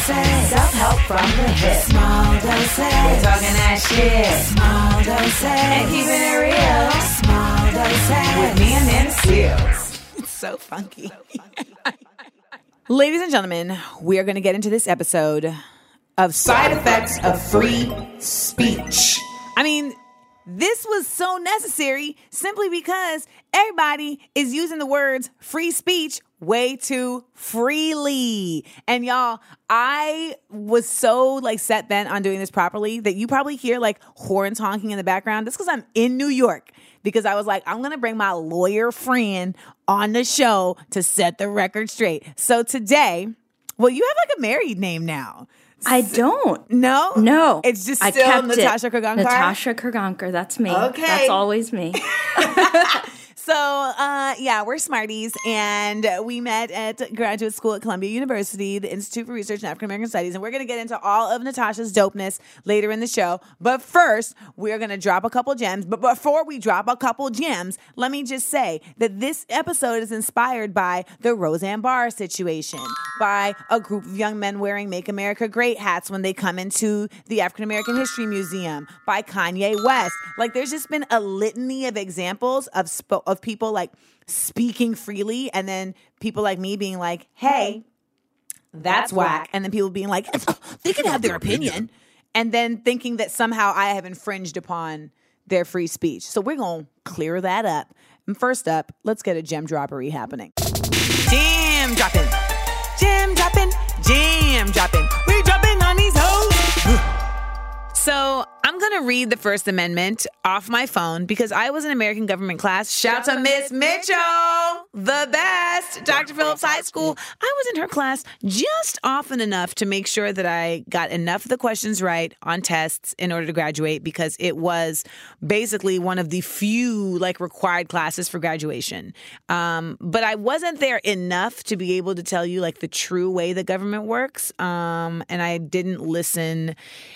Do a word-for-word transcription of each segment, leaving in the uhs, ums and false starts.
doses. Self-help from the hip. Small doses. We're talking that shit. Small doses. And keeping it real. Small doses. With me and Amanda Seales. It's so funky. Ladies and gentlemen, we are going to get into this episode of Side Effects of Free Speech. I mean, this was so necessary simply because everybody is using the words free speech way too freely. And y'all, I was so like set bent on doing this properly that you probably hear like horns honking in the background. That's because I'm in New York. Because I was like, I'm going to bring my lawyer friend on the show to set the record straight. So today, well, you have like a married name now. I don't. No? No. It's just I still kept Natasha it. Kurgankar? Natasha Kurgankar. That's me. Okay. That's always me. So, uh, yeah, we're Smarties, and we met at graduate school at Columbia University, the Institute for Research in African American Studies, and we're going to get into all of Natasha's dopeness later in the show. But first, we're going to drop a couple gems. But before we drop a couple gems, let me just say that this episode is inspired by the Roseanne Barr situation, by a group of young men wearing Make America Great hats when they come into the African American History Museum, by Kanye West. Like, there's just been a litany of examples of sp- of people like speaking freely, and then people like me being like, hey, that's whack. And then people being like, they can have their opinion. And then thinking that somehow I have infringed upon their free speech. So we're going to clear that up. And first up, let's get a gem droppery happening. Jam dropping. Jam dropping. Jam dropping. We dropping on these hoes. So I'm going to read the First Amendment off my phone because I was in American government class. Shout to Miss Mitchell, the best, Doctor Phillips High School. I was in her class just often enough to make sure that I got enough of the questions right on tests in order to graduate, because it was basically one of the few like required classes for graduation. Um, but I wasn't there enough to be able to tell you like the true way the government works. Um, and I didn't listen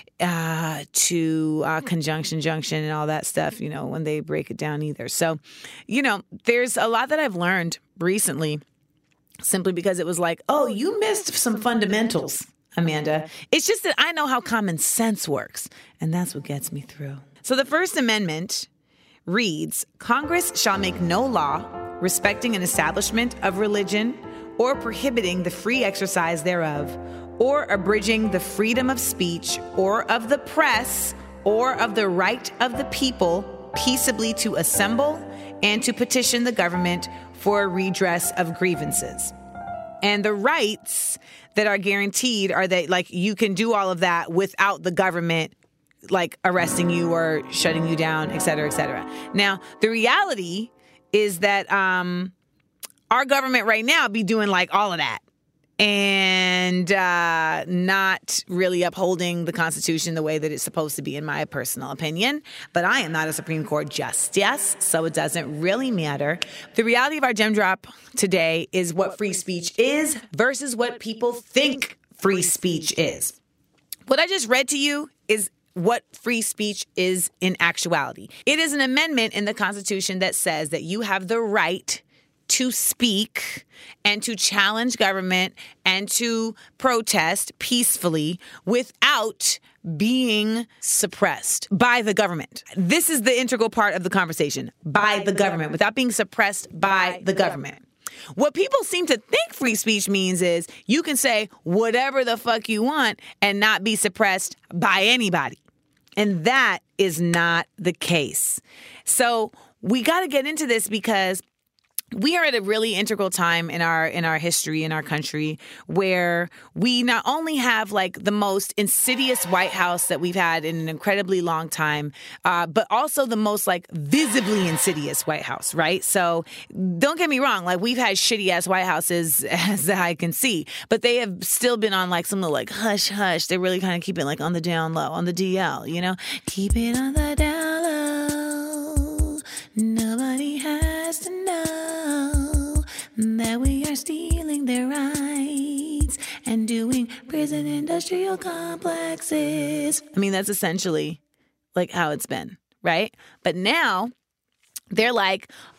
uh, to uh, conjunction junction and all that stuff, you know, when they break it down either. So, you know, there's a lot that I've learned recently simply because it was like, oh, you missed some fundamentals, Amanda. It's just that I know how common sense works, and that's what gets me through. So the First Amendment reads, Congress shall make no law respecting an establishment of religion or prohibiting the free exercise thereof, or abridging the freedom of speech or of the press or of the right of the people peaceably to assemble and to petition the government for a redress of grievances. And the rights that are guaranteed are that, like, you can do all of that without the government, like, arresting you or shutting you down, et cetera, et cetera. Now, the reality is that um, our government right now be doing, like, all of that. And uh, not really upholding the Constitution the way that it's supposed to be, in my personal opinion. But I am not a Supreme Court justice, so it doesn't really matter. The reality of our gem drop today is what free speech is versus what people think free speech is. What I just read to you is what free speech is in actuality. It is an amendment in the Constitution that says that you have the right to speak and to challenge government and to protest peacefully without being suppressed by the government. This is the integral part of the conversation, by the government, without being suppressed by the government. What people seem to think free speech means is you can say whatever the fuck you want and not be suppressed by anybody. And that is not the case. So we got to get into this because we are at a really integral time in our in our history, in our country, where we not only have like the most insidious White House that we've had in an incredibly long time, uh, but also the most like visibly insidious White House, right? So don't get me wrong, like we've had shitty ass White Houses as I can see, but they have still been on like some little like hush hush. They really kind of keep it like on the down low, on the D L, you know, keep it on the down low. Nobody has to know that we are stealing their rights and doing prison industrial complexes. I mean, that's essentially like how it's been, right? But now they're like,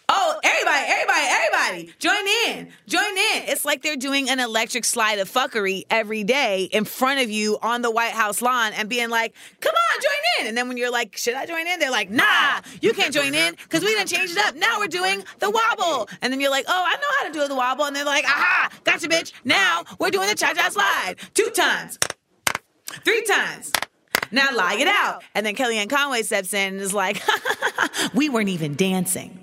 Oh, everybody, everybody, everybody, join in, join in. It's like they're doing an electric slide of fuckery every day in front of you on the White House lawn and being like, come on, join in. And then when you're like, should I join in? They're like, nah, you can't join in because we done changed it up. Now we're doing the wobble. And then you're like, oh, I know how to do the wobble. And they're like, aha, gotcha, bitch. Now we're doing the cha-cha slide. Two times, three times. Now lie it out. And then Kellyanne Conway steps in and is like, we weren't even dancing.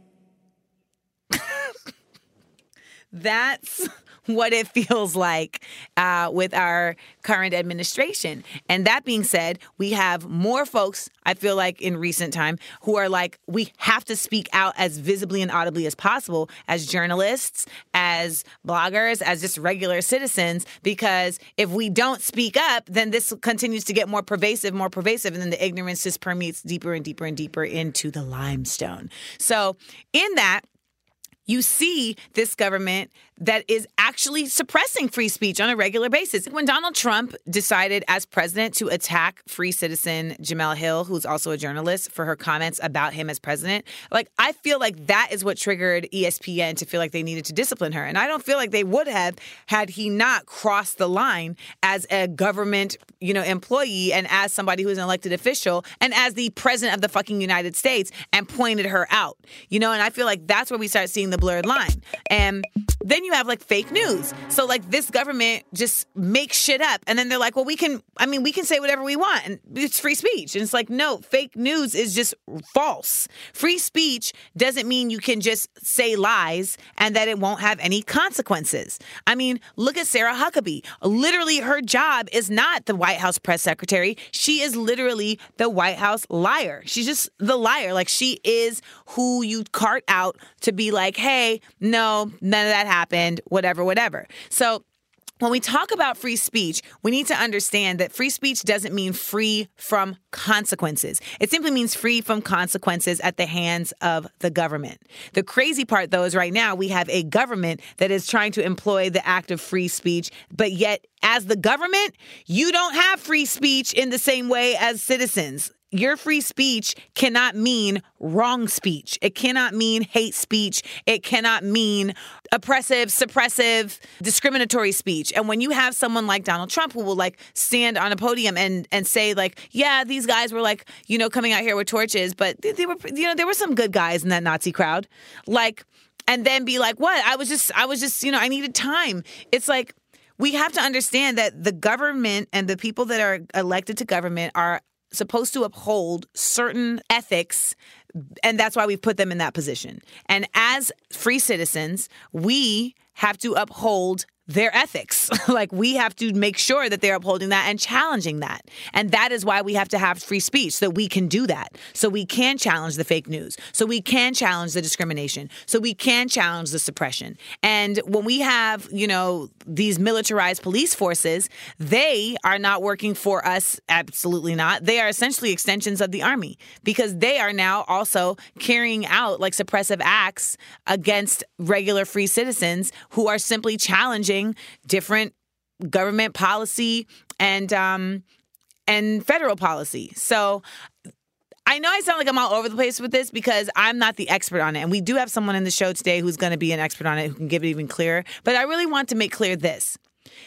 That's what it feels like uh, with our current administration. And that being said, we have more folks, I feel like in recent time, who are like, we have to speak out as visibly and audibly as possible as journalists, as bloggers, as just regular citizens, because if we don't speak up, then this continues to get more pervasive, more pervasive, and then the ignorance just permeates deeper and deeper and deeper into the limestone. So in that, you see this government that is actually suppressing free speech on a regular basis. When Donald Trump decided as president to attack free citizen Jemele Hill, who's also a journalist, for her comments about him as president, like, I feel like that is what triggered E S P N to feel like they needed to discipline her. And I don't feel like they would have had he not crossed the line as a government, you know, employee and as somebody who's an elected official and as the president of the fucking United States and pointed her out, you know, and I feel like that's where we start seeing the blurred line. And then you have like fake news. So like this government just makes shit up. And then they're like, well, we can, I mean, we can say whatever we want and it's free speech. And it's like, no, fake news is just false. Free speech doesn't mean you can just say lies and that it won't have any consequences. I mean, look at Sarah Huckabee. Literally, her job is not the White House press secretary. She is literally the White House liar. She's just the liar. Like, she is who you cart out to be like, hey, no, none of that happened, whatever, whatever. So when we talk about free speech, we need to understand that free speech doesn't mean free from consequences. It simply means free from consequences at the hands of the government. The crazy part, though, is right now we have a government that is trying to employ the act of free speech, but yet as the government, you don't have free speech in the same way as citizens. Your free speech cannot mean wrong speech. It cannot mean hate speech. It cannot mean oppressive, suppressive, discriminatory speech. And when you have someone like Donald Trump who will like stand on a podium and, and say like, yeah, these guys were like, you know, coming out here with torches, but they, they were, you know, there were some good guys in that Nazi crowd. Like, and then be like, what? I was just, I was just, you know, I needed time. It's like, we have to understand that the government and the people that are elected to government are supposed to uphold certain ethics, and that's why we've put them in that position. And as free citizens, we have to uphold their ethics. Like, we have to make sure that they're upholding that and challenging that. And that is why we have to have free speech, so that we can do that. So we can challenge the fake news. So we can challenge the discrimination. So we can challenge the suppression. And when we have, you know, these militarized police forces, they are not working for us. Absolutely not. They are essentially extensions of the army, because they are now also carrying out like suppressive acts against regular free citizens who are simply challenging different government policy and um, and federal policy. So I know I sound like I'm all over the place with this because I'm not the expert on it. And we do have someone in the show today who's going to be an expert on it who can give it even clearer. But I really want to make clear this.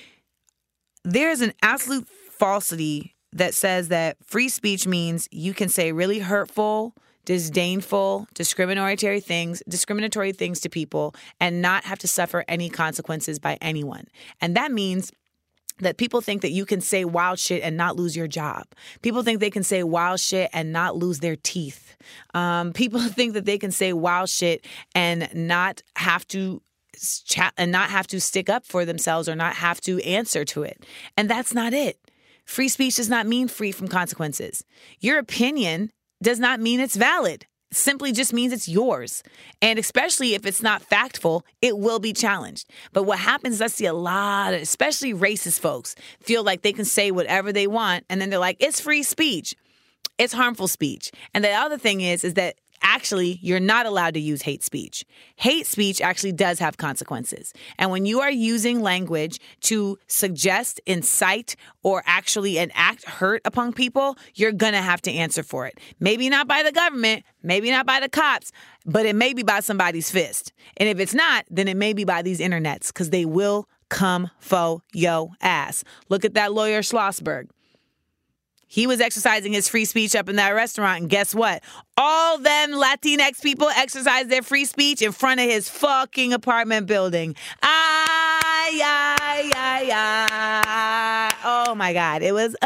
There is an absolute falsity that says that free speech means you can say really hurtful, disdainful, discriminatory things, discriminatory things to people and not have to suffer any consequences by anyone. And that means that people think that you can say wild shit and not lose your job. People think they can say wild shit and not lose their teeth. Um, people think that they can say wild shit and not have to chat and not have to stick up for themselves or not have to answer to it. And that's not it. Free speech does not mean free from consequences. Your opinion does not mean it's valid. It simply just means it's yours. And especially if it's not factful, it will be challenged. But what happens is I see a lot of, especially racist folks, feel like they can say whatever they want. And then they're like, it's free speech. It's harmful speech. And the other thing is, is that actually, you're not allowed to use hate speech. Hate speech actually does have consequences. And when you are using language to suggest, incite, or actually enact hurt upon people, you're going to have to answer for it. Maybe not by the government, maybe not by the cops, but it may be by somebody's fist. And if it's not, then it may be by these internets, because they will come for yo ass. Look at that lawyer Schlossberg. He was exercising his free speech up in that restaurant, and guess what? All them Latinx people exercised their free speech in front of his fucking apartment building. Ay, ay, ay, ay. Oh, my God. It was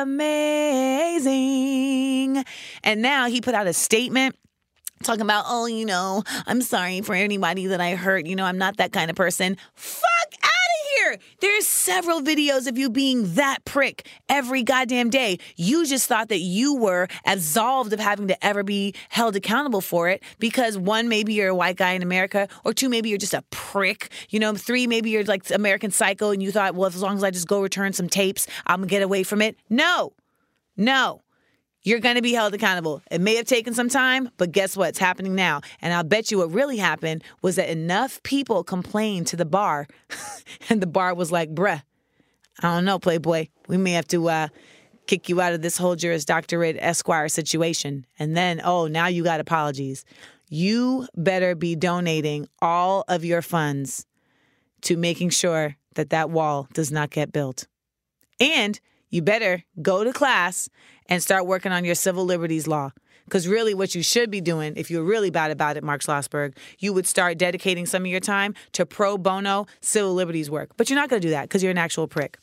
amazing. And now he put out a statement talking about, oh, you know, I'm sorry for anybody that I hurt. You know, I'm not that kind of person. Fuck out of here. There's several videos of you being that prick every goddamn day. You just thought that you were absolved of having to ever be held accountable for it because, one, maybe you're a white guy in America, or two, maybe you're just a prick. You know, three, maybe you're like American Psycho and you thought, well, as long as I just go return some tapes, I'm going to get away from it. No, no. You're going to be held accountable. It may have taken some time, but guess what? It's happening now. And I'll bet you what really happened was that enough people complained to the bar, and the bar was like, bruh, I don't know, Playboy. We may have to uh, kick you out of this whole Juris Doctorate Esquire situation. And then, oh, now you got apologies. You better be donating all of your funds to making sure that that wall does not get built. And you better go to class and start working on your civil liberties law. Because really what you should be doing, if you're really bad about it, Mark Schlossberg, you would start dedicating some of your time to pro bono civil liberties work. But you're not going to do that because you're an actual prick.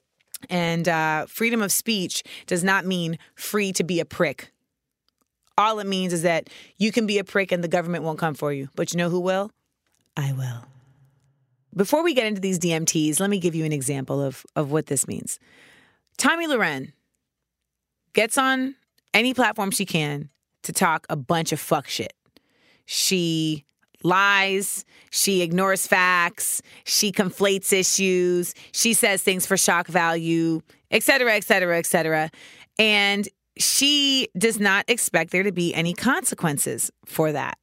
And uh, freedom of speech does not mean free to be a prick. All it means is that you can be a prick and the government won't come for you. But you know who will? I will. Before we get into these D M Ts, let me give you an example of, of what this means. Tomi Lahren gets on any platform she can to talk a bunch of fuck shit. She lies, she ignores facts, she conflates issues, she says things for shock value, et cetera, et cetera, et cetera. And she does not expect there to be any consequences for that.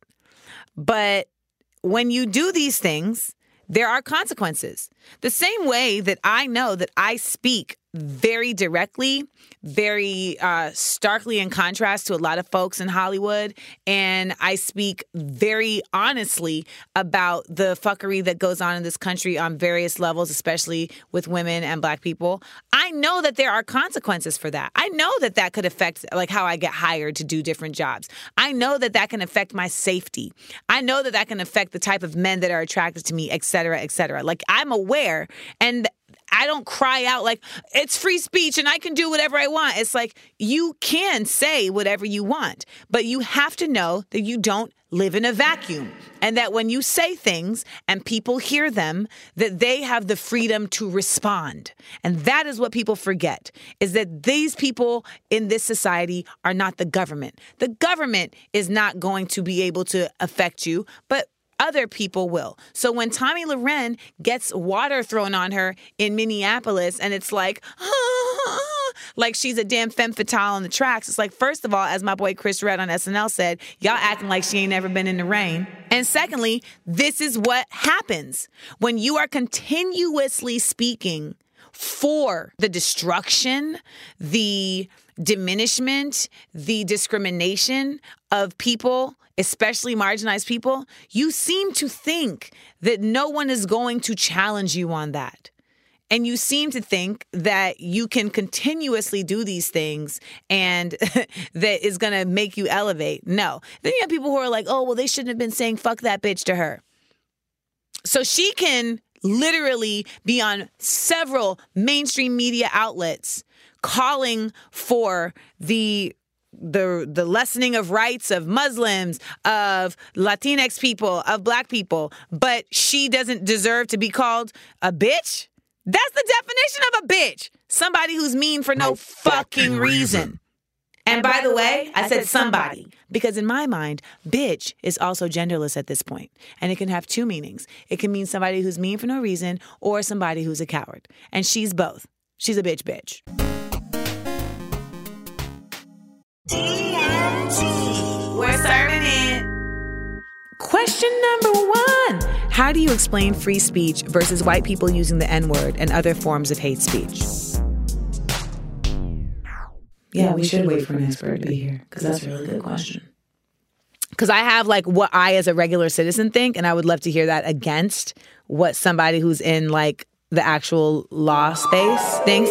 But when you do these things, there are consequences. The same way that I know that I speak very directly, very uh, starkly in contrast to a lot of folks in Hollywood, and I speak very honestly about the fuckery that goes on in this country on various levels, especially with women and Black people. I know that there are consequences for that. I know that that could affect like how I get hired to do different jobs. I know that that can affect my safety. I know that that can affect the type of men that are attracted to me, et cetera, et cetera. Like, I'm aware, and I don't cry out like, it's free speech and I can do whatever I want. It's like, you can say whatever you want, but you have to know that you don't live in a vacuum, and that when you say things and people hear them, that they have the freedom to respond. And that is what people forget, is that these people in this society are not the government. The government is not going to be able to affect you, but other people will. So when Tomi Lahren gets water thrown on her in Minneapolis and it's like, ah, like she's a damn femme fatale on the tracks, it's like, first of all, as my boy Chris Redd on S N L said, y'all acting like she ain't never been in the rain. And secondly, this is what happens when you are continuously speaking for the destruction, the diminishment, the discrimination of people, especially marginalized people. You seem to think that no one is going to challenge you on that. And you seem to think that you can continuously do these things and that is going to make you elevate. No. Then you have people who are like, oh, well, they shouldn't have been saying fuck that bitch to her. So she can literally be on several mainstream media outlets calling for the the the lessening of rights of Muslims, of Latinx people, of Black people, but she doesn't deserve to be called a bitch? That's the definition of a bitch. Somebody who's mean for no, no fucking reason. reason. And, and by, by the way, way, I said somebody. somebody. Because in my mind, bitch is also genderless at this point. And it can have two meanings. It can mean somebody who's mean for no reason or somebody who's a coward. And she's both. She's a bitch bitch. D M T. we're serving it. Question number one. How do you explain free speech versus white people using the N-word and other forms of hate speech? Yeah, we should wait for an expert to be here because that's a really good question. Because I have like what I as a regular citizen think, and I would love to hear that against what somebody who's in like the actual law space thinks.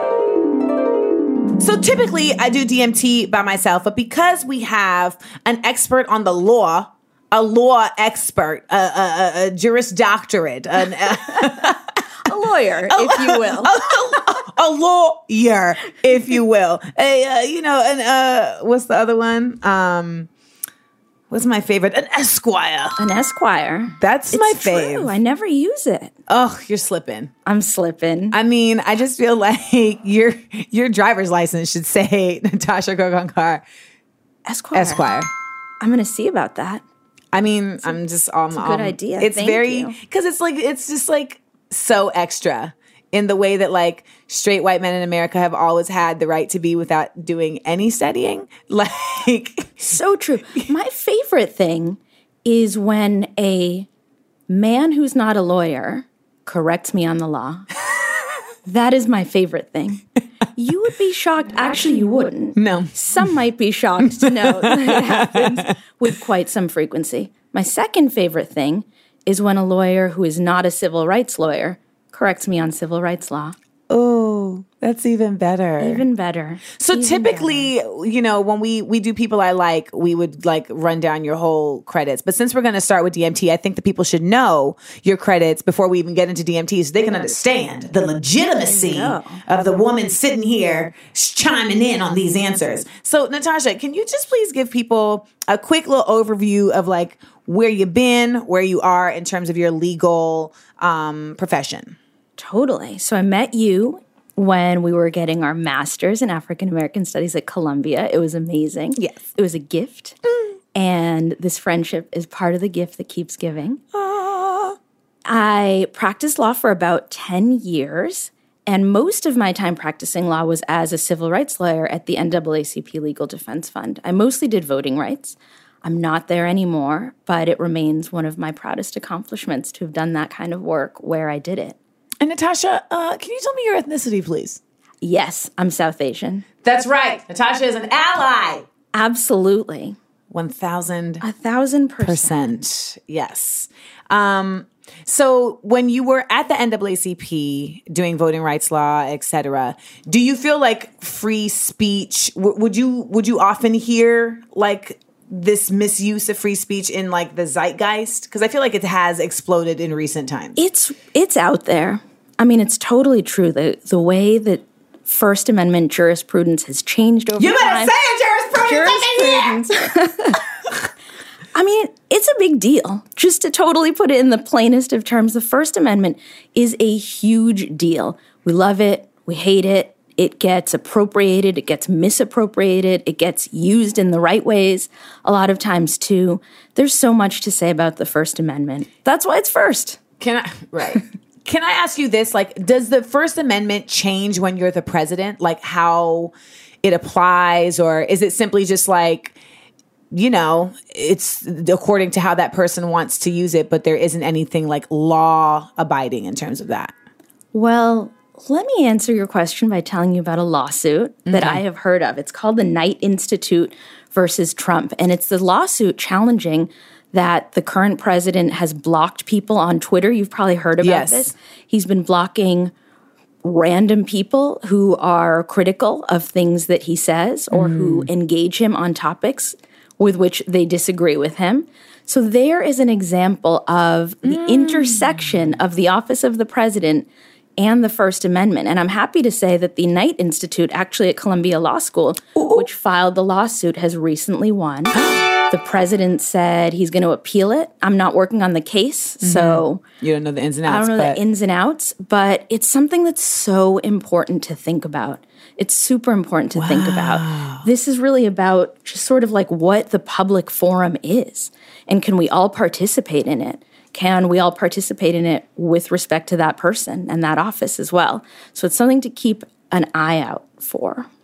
So typically I do D M T by myself, but because we have an expert on the law, a law expert, a, a, a Juris Doctorate, an, a, a lawyer, if you will. A, a lawyer, if you will. A, uh, you know, and uh, what's the other one? Um, what's my favorite? An esquire. An esquire. That's it's my true. fave. I never use it. Oh, you're slipping. I'm slipping. I mean, I just feel like your your driver's license should say Natasha Khogankar Esquire. Esquire. I'm going to see about that. I mean, i I'm just um, It's a good um, idea. It's Thank very you. because it's like it's just like so extra in the way that like straight white men in America have always had the right to be without doing any studying. Like So true. My favorite thing is when a man who's not a lawyer corrects me on the law. That is my favorite thing. You would be shocked. Actually, you wouldn't. No. Some might be shocked to know that it happens with quite some frequency. My second favorite thing is when a lawyer who is not a civil rights lawyer corrects me on civil rights law. oh, that's even better. Even better. So Even typically, you know, when we, we do people I like, we would like run down your whole credits. But since we're going to start with D M T, I think that people should know your credits before we even get into D M T so they can understand the legitimacy of the woman sitting here chiming in on these answers. So Natasha, can you just please give people a quick little overview of like where you've been, where you are in terms of your legal um, profession? Totally. So I met you when we were getting our master's in African American Studies at Columbia. It was amazing. Yes. It was a gift. Mm. And this friendship is part of the gift that keeps giving. Aww. I practiced law for about ten years. And most of my time practicing law was as a civil rights lawyer at the N double A C P Legal Defense Fund. I mostly did voting rights. I'm not there anymore, but it remains one of my proudest accomplishments to have done that kind of work where I did it. And Natasha, uh, can you tell me your ethnicity, please? Yes, I'm South Asian. That's right. Natasha is an ally. Absolutely. one thousand A thousand percent. percent. Yes. Um, so when you were at the N double A C P doing voting rights law, et cetera, do you feel like free speech, w- would you would you often hear like this misuse of free speech in like the zeitgeist? Because I feel like it has exploded in recent times. It's it's out there. I mean, it's totally true. The the way that First Amendment jurisprudence has changed over You time. better say it, jurisprudence. Jurisprudence. I mean, it's a big deal. Just to totally put it in the plainest of terms, the First Amendment is a huge deal. We love it. We hate it. It gets appropriated. It gets misappropriated. It gets used in the right ways a lot of times, too. There's so much to say about the First Amendment. That's why it's first. Can I, right. Can I ask you this? Like, does the First Amendment change when you're the president? Like how it applies? Or is it simply just like, you know, it's according to how that person wants to use it, but there isn't anything like law abiding in terms of that? Well, let me answer your question by telling you about a lawsuit that I have heard of. It's called the Knight Institute versus Trump. And it's the lawsuit challenging that the current president has blocked people on Twitter. You've probably heard about Yes. this. He's been blocking random people who are critical of things that he says or mm. who engage him on topics with which they disagree with him. So there is an example of the mm. intersection of the office of the president and the First Amendment. And I'm happy to say that the Knight Institute, actually at Columbia Law School, Ooh. which filed the lawsuit, has recently won. The president said he's going to appeal it. I'm not working on the case, mm-hmm. so you don't know the ins and outs. I don't know but... the ins and outs, but it's something that's so important to think about. It's super important to wow. think about. This is really about just sort of like what the public forum is, and can we all participate in it? Can we all participate in it with respect to that person and that office as well? So it's something to keep an eye out for.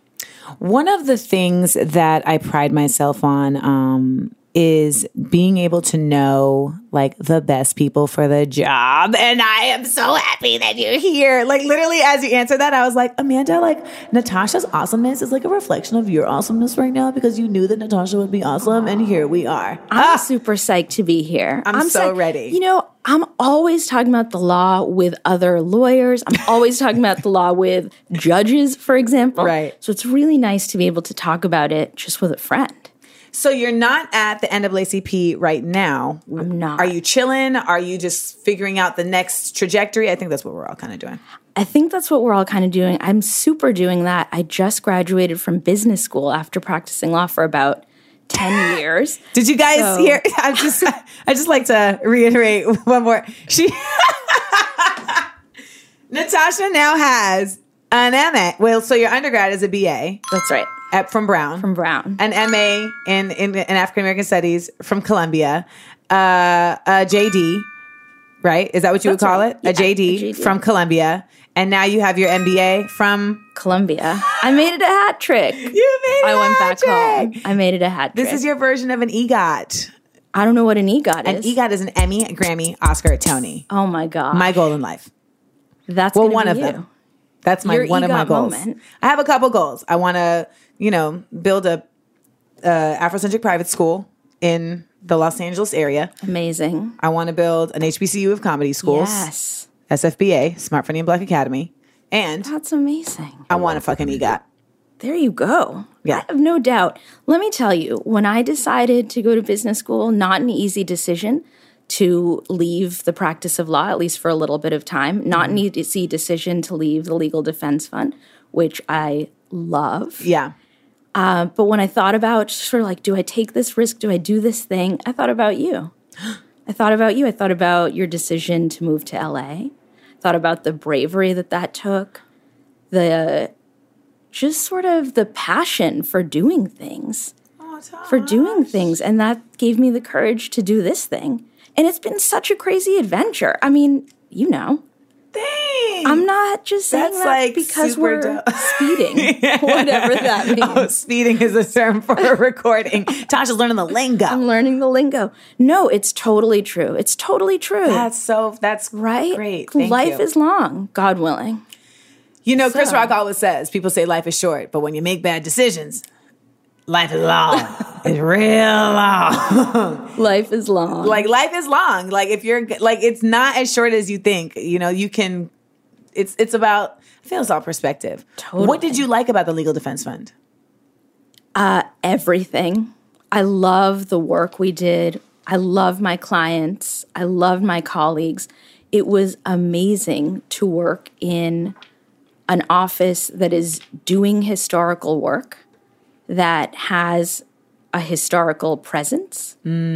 One of the things that I pride myself on um, is being able to know like the best people for the job. And I am so happy that you're here. Like literally as you answered that, I was like, Amanda, like Natasha's awesomeness is like a reflection of your awesomeness right now because you knew that Natasha would be awesome. And here we are. I'm Ah, super psyched to be here. I'm so psyched. ready. You know, I'm always talking about the law with other lawyers. I'm always talking about the law with judges, for example. Right. So it's really nice to be able to talk about it just with a friend. So you're not at the N double A C P right now. I'm not. Are you chilling? Are you just figuring out the next trajectory? I think that's what we're all kind of doing. I think that's what we're all kind of doing. I'm super doing that. I just graduated from business school after practicing law for about ten years. Did you guys So- hear? I just, I just like to reiterate one more. She, Natasha now has an M A. Well, so your undergrad is a B A That's right. at, from Brown. From Brown. An M A in, in, in African American Studies from Columbia. Uh, a J D, right? Is that what you That's would call right. it? Yeah, a J D a J D. from Columbia. And now you have your M B A from... Columbia. I made it a hat trick. You made I went back magic. home. I made it a hat trick. This is your version of an EGOT. I don't know what an EGOT An is. EGOT is an Emmy, a Grammy, Oscar, a Tony. Oh my God. My goal in life. That's Well, gonna one be of you. them. That's my Your one of my EGOT goals. moment. I have a couple goals. I want to, you know, build a uh, Afrocentric private school in the Los Angeles area. Amazing. I want to build an H B C U of comedy schools. Yes. S F B A, Smart Funny and Black Academy. And That's amazing. I want a fucking EGOT. There you go. Yeah. I have no doubt. Let me tell you, when I decided to go to business school, not an easy decision to leave the practice of law, at least for a little bit of time, not an easy decision to leave the Legal Defense Fund, which I love. Yeah. Uh, but when I thought about sort of like, do I take this risk? Do I do this thing? I thought about you. I thought about you. I thought about your decision to move to L A. Thought about the bravery that that took, the just sort of the passion for doing things, for doing things. And that gave me the courage to do this thing. And it's been such a crazy adventure. I mean, you know. Thanks. I'm not just saying That's that like because super we're dope. speeding, whatever that means. Oh, speeding is a term for a recording. Tasha's learning the lingo. I'm learning the lingo. No, it's totally true. It's totally true. That's so, that's right. great. Thank Life you. is long, God willing. You know, Chris So- Rock always says, people say life is short, but when you make bad decisions, life is long. It's real long. Life is long. Like life is long. Like if you're like, it's not as short as you think. You know, you can. It's it's about. I feel it's all perspective. Totally. What did you like about the Legal Defense Fund? Uh, everything. I love the work we did. I love my clients. I love my colleagues. It was amazing to work in an office that is doing historical work, that has a historical presence,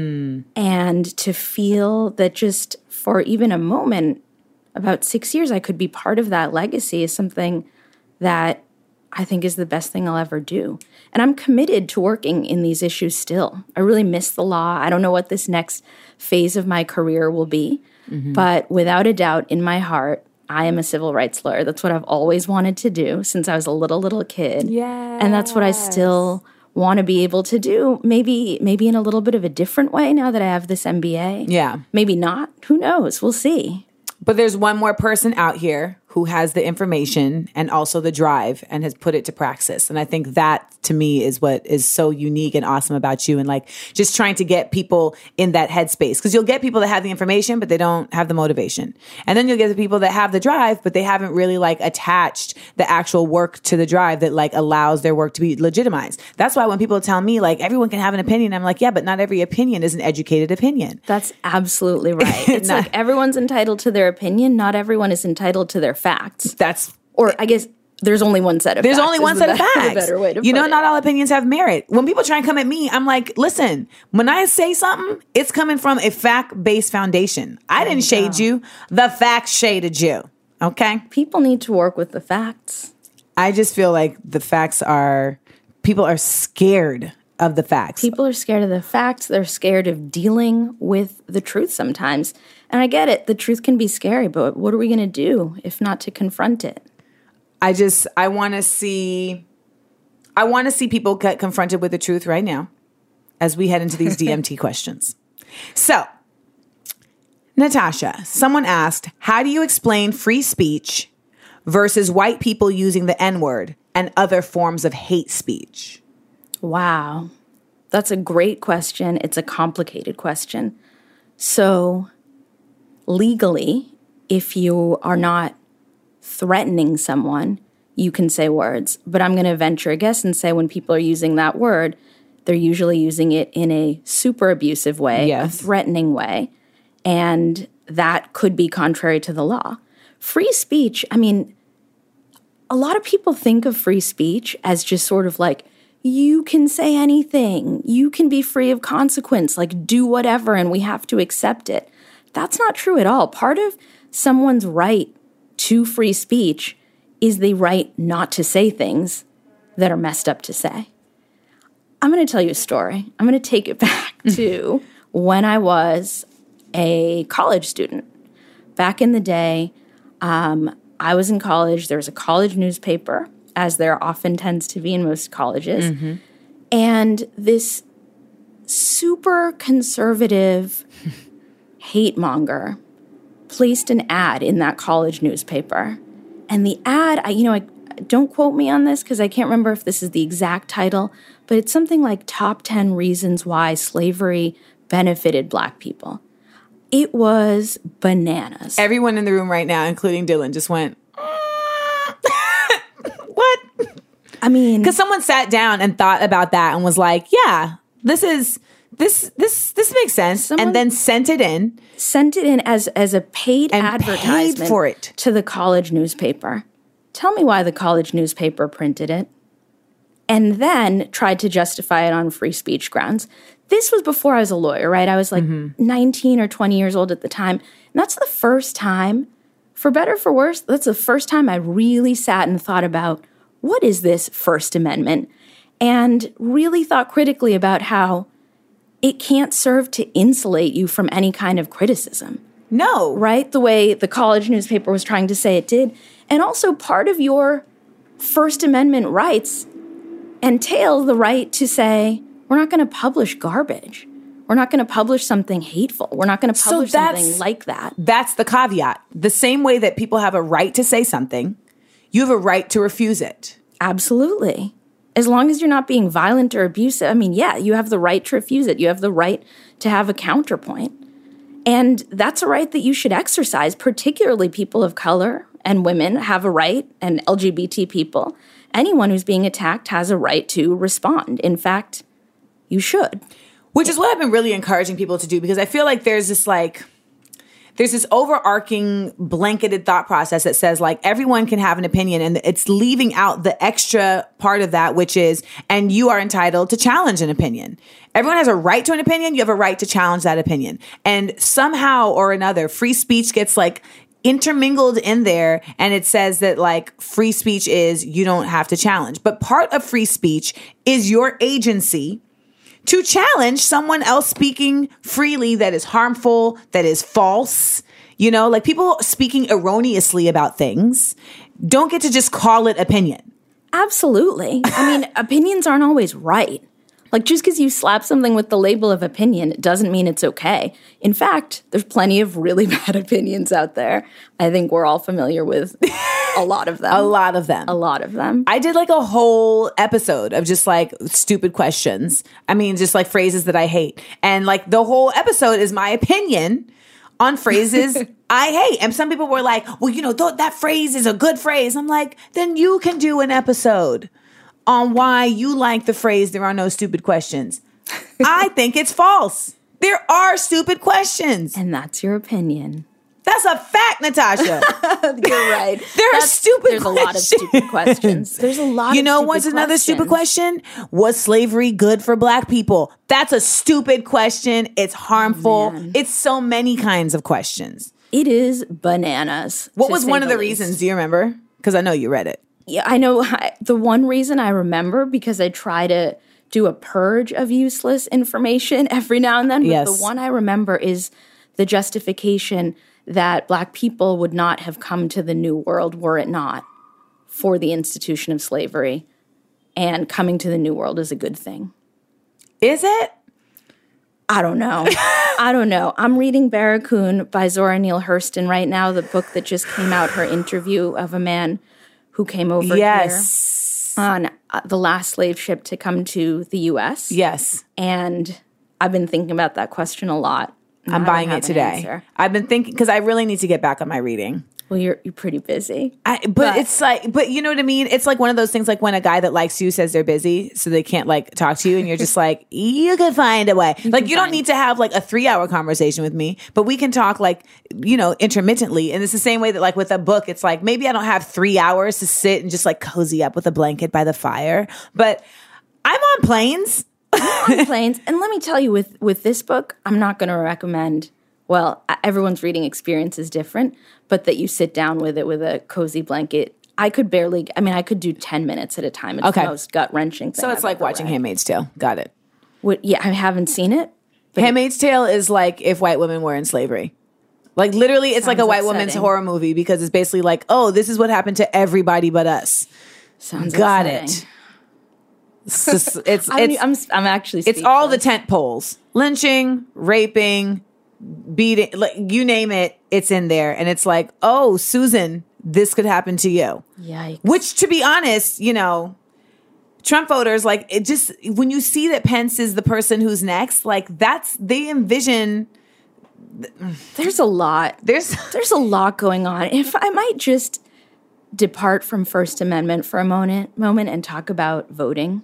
and to feel that just for even a moment, about six years, I could be part of that legacy is something that I think is the best thing I'll ever do. And I'm committed to working in these issues still. I really miss the law. I don't know what this next phase of my career will be, but without a doubt, in my heart, I am a civil rights lawyer. That's what I've always wanted to do since I was a little, little kid. Yes. And that's what I still want to be able to do. Maybe, maybe in a little bit of a different way now that I have this M B A. Yeah. Maybe not. Who knows? We'll see. But there's one more person out here who has the information and also the drive and has put it to praxis. And I think that to me is what is so unique and awesome about you, and like just trying to get people in that headspace. Because you'll get people that have the information, but they don't have the motivation. And then you'll get the people that have the drive, but they haven't really like attached the actual work to the drive that like allows their work to be legitimized. That's why when people tell me like everyone can have an opinion, I'm like, yeah, but not every opinion is an educated opinion. That's absolutely right. It's Not- like everyone's entitled to their opinion. Not everyone is entitled to their facts. That's Or I guess there's only one set of There's facts. only is one the set of be- the facts. better way to you put know, it. not all opinions have merit. When people try and come at me, I'm like, listen, when I say something, it's coming from a fact-based foundation. I didn't shade you. The facts shaded you. Okay? People need to work with the facts. I just feel like the facts are, people are scared of the facts. People are scared of the facts. They're scared of dealing with the truth sometimes. And I get it. The truth can be scary, but what are we going to do if not to confront it? I just, I want to see I want to see people get confronted with the truth right now as we head into these D M T questions. So, Natasha, someone asked, how do you explain free speech versus white people using the N-word and other forms of hate speech? Wow. That's a great question. It's a complicated question. So, legally, if you are not threatening someone, you can say words. But I'm going to venture a guess and say when people are using that word, they're usually using it in a super abusive way, yes. a threatening way. And that could be contrary to the law. Free speech, I mean, a lot of people think of free speech as just sort of like, you can say anything, you can be free of consequence, like do whatever, and we have to accept it. That's not true at all. Part of someone's right to free speech is the right not to say things that are messed up to say. I'm going to tell you a story. I'm going to take it back to when I was a college student. Back in the day, um, I was in college. There was a college newspaper, as there often tends to be in most colleges. Mm-hmm. And this super conservative hate monger placed an ad in that college newspaper. And the ad, I, you know, I, don't quote me on this because I can't remember if this is the exact title, but it's something like top ten reasons why slavery benefited Black people. It was bananas. Everyone in the room right now, including Dylan, just went, what? I mean, because someone sat down and thought about that and was like, yeah, this is, this, this, this makes sense. And then sent it in. Sent it in as, as a paid and advertisement paid for it to the college newspaper. Tell me why the college newspaper printed it. And then tried to justify it on free speech grounds. This was before I was a lawyer, right? I was like mm-hmm. nineteen or twenty years old at the time. And that's the first time, for better or for worse, that's the first time I really sat and thought about, what is this First Amendment? And really thought critically about how it can't serve to insulate you from any kind of criticism. No. Right? The way the college newspaper was trying to say it did. And also part of your First Amendment rights entail the right to say, we're not going to publish garbage. We're not going to publish something hateful. We're not going to publish so something like that. That's the caveat. The same way that people have a right to say something, you have a right to refuse it. Absolutely. As long as you're not being violent or abusive, I mean, yeah, you have the right to refuse it. You have the right to have a counterpoint. And that's a right that you should exercise, particularly people of color and women have a right, and L G B T people. Anyone who's being attacked has a right to respond. In fact, you should. Which is what I've been really encouraging people to do, because I feel like there's this like, there's this overarching blanketed thought process that says like everyone can have an opinion, and it's leaving out the extra part of that, which is, and you are entitled to challenge an opinion. Everyone has a right to an opinion. You have a right to challenge that opinion. And somehow or another, free speech gets like intermingled in there, and it says that like free speech is you don't have to challenge. But part of free speech is your agency to challenge someone else speaking freely that is harmful, that is false. You know, like people speaking erroneously about things don't get to just call it opinion. Absolutely. I mean, opinions aren't always right. Like, just because you slap something with the label of opinion, it doesn't mean it's okay. In fact, there's plenty of really bad opinions out there. I think we're all familiar with a lot of them. A lot of them. A lot of them. I did like a whole episode of just like stupid questions. I mean, just like phrases that I hate. And like the whole episode is my opinion on phrases I hate. And some people were like, well, you know, th- that phrase is a good phrase. I'm like, then you can do an episode on why you like the phrase, there are no stupid questions. I think it's false. There are stupid questions. And that's your opinion. That's a fact, Natasha. You're right. There that's, are stupid there's questions. There's a lot of stupid questions. There's a lot you of know stupid what's another questions. stupid question? Was slavery good for Black people? That's a stupid question. It's harmful. Oh, it's so many kinds of questions. It is bananas. What was one of the least. reasons? Do you remember? Because I know you read it. Yeah, I know. I, the one reason I remember, because I try to do a purge of useless information every now and then, but yes. the one I remember is the justification that Black people would not have come to the New World were it not for the institution of slavery. and coming to the New World is a good thing. Is it? I don't know. I don't know. I'm reading Barracoon by Zora Neale Hurston right now, the book that just came out, her interview of a man who came over yes. here on uh, the last slave ship to come to the U S. Yes. And I've been thinking about that question a lot. I'm buying it today. I've been thinking, because I really need to get back on my reading. Well, you're you're pretty busy. I, but, but it's like, but you know what I mean? It's like one of those things, like when a guy that likes you says they're busy, so they can't like talk to you, and you're just like, you can find a way. You like you don't need to have like a three hour conversation with me, but we can talk like, you know, intermittently. And it's the same way that like with a book, it's like maybe I don't have three hours to sit and just like cozy up with a blanket by the fire, but I'm on planes. I'm on planes, and let me tell you, with with this book, I'm not going to recommend. Well, everyone's reading experience is different, but that you sit down with it with a cozy blanket. I could barely, I mean, I could do ten minutes at a time. It's okay. the most gut-wrenching thing So it's I've like ever watching read. Handmaid's Tale. Got it. What, yeah, I haven't seen it. Handmaid's Tale is like if white women were in slavery. Like literally, it's like a white upsetting. woman's horror movie, because it's basically like, oh, this is what happened to everybody but us. Sounds Got upsetting. it. It's just, it's, I'm, it's, I'm, I'm actually it's all the speechless. tent poles. Lynching, raping, beating, like you name it, it's in there. And it's like, oh, Susan, this could happen to you. Yikes. Which, to be honest, you know, Trump voters, like it just, when you see that Pence is the person who's next, like that's, they envision. There's a lot. There's, There's a lot going on. If I might just depart from First Amendment for a moment, moment and talk about voting.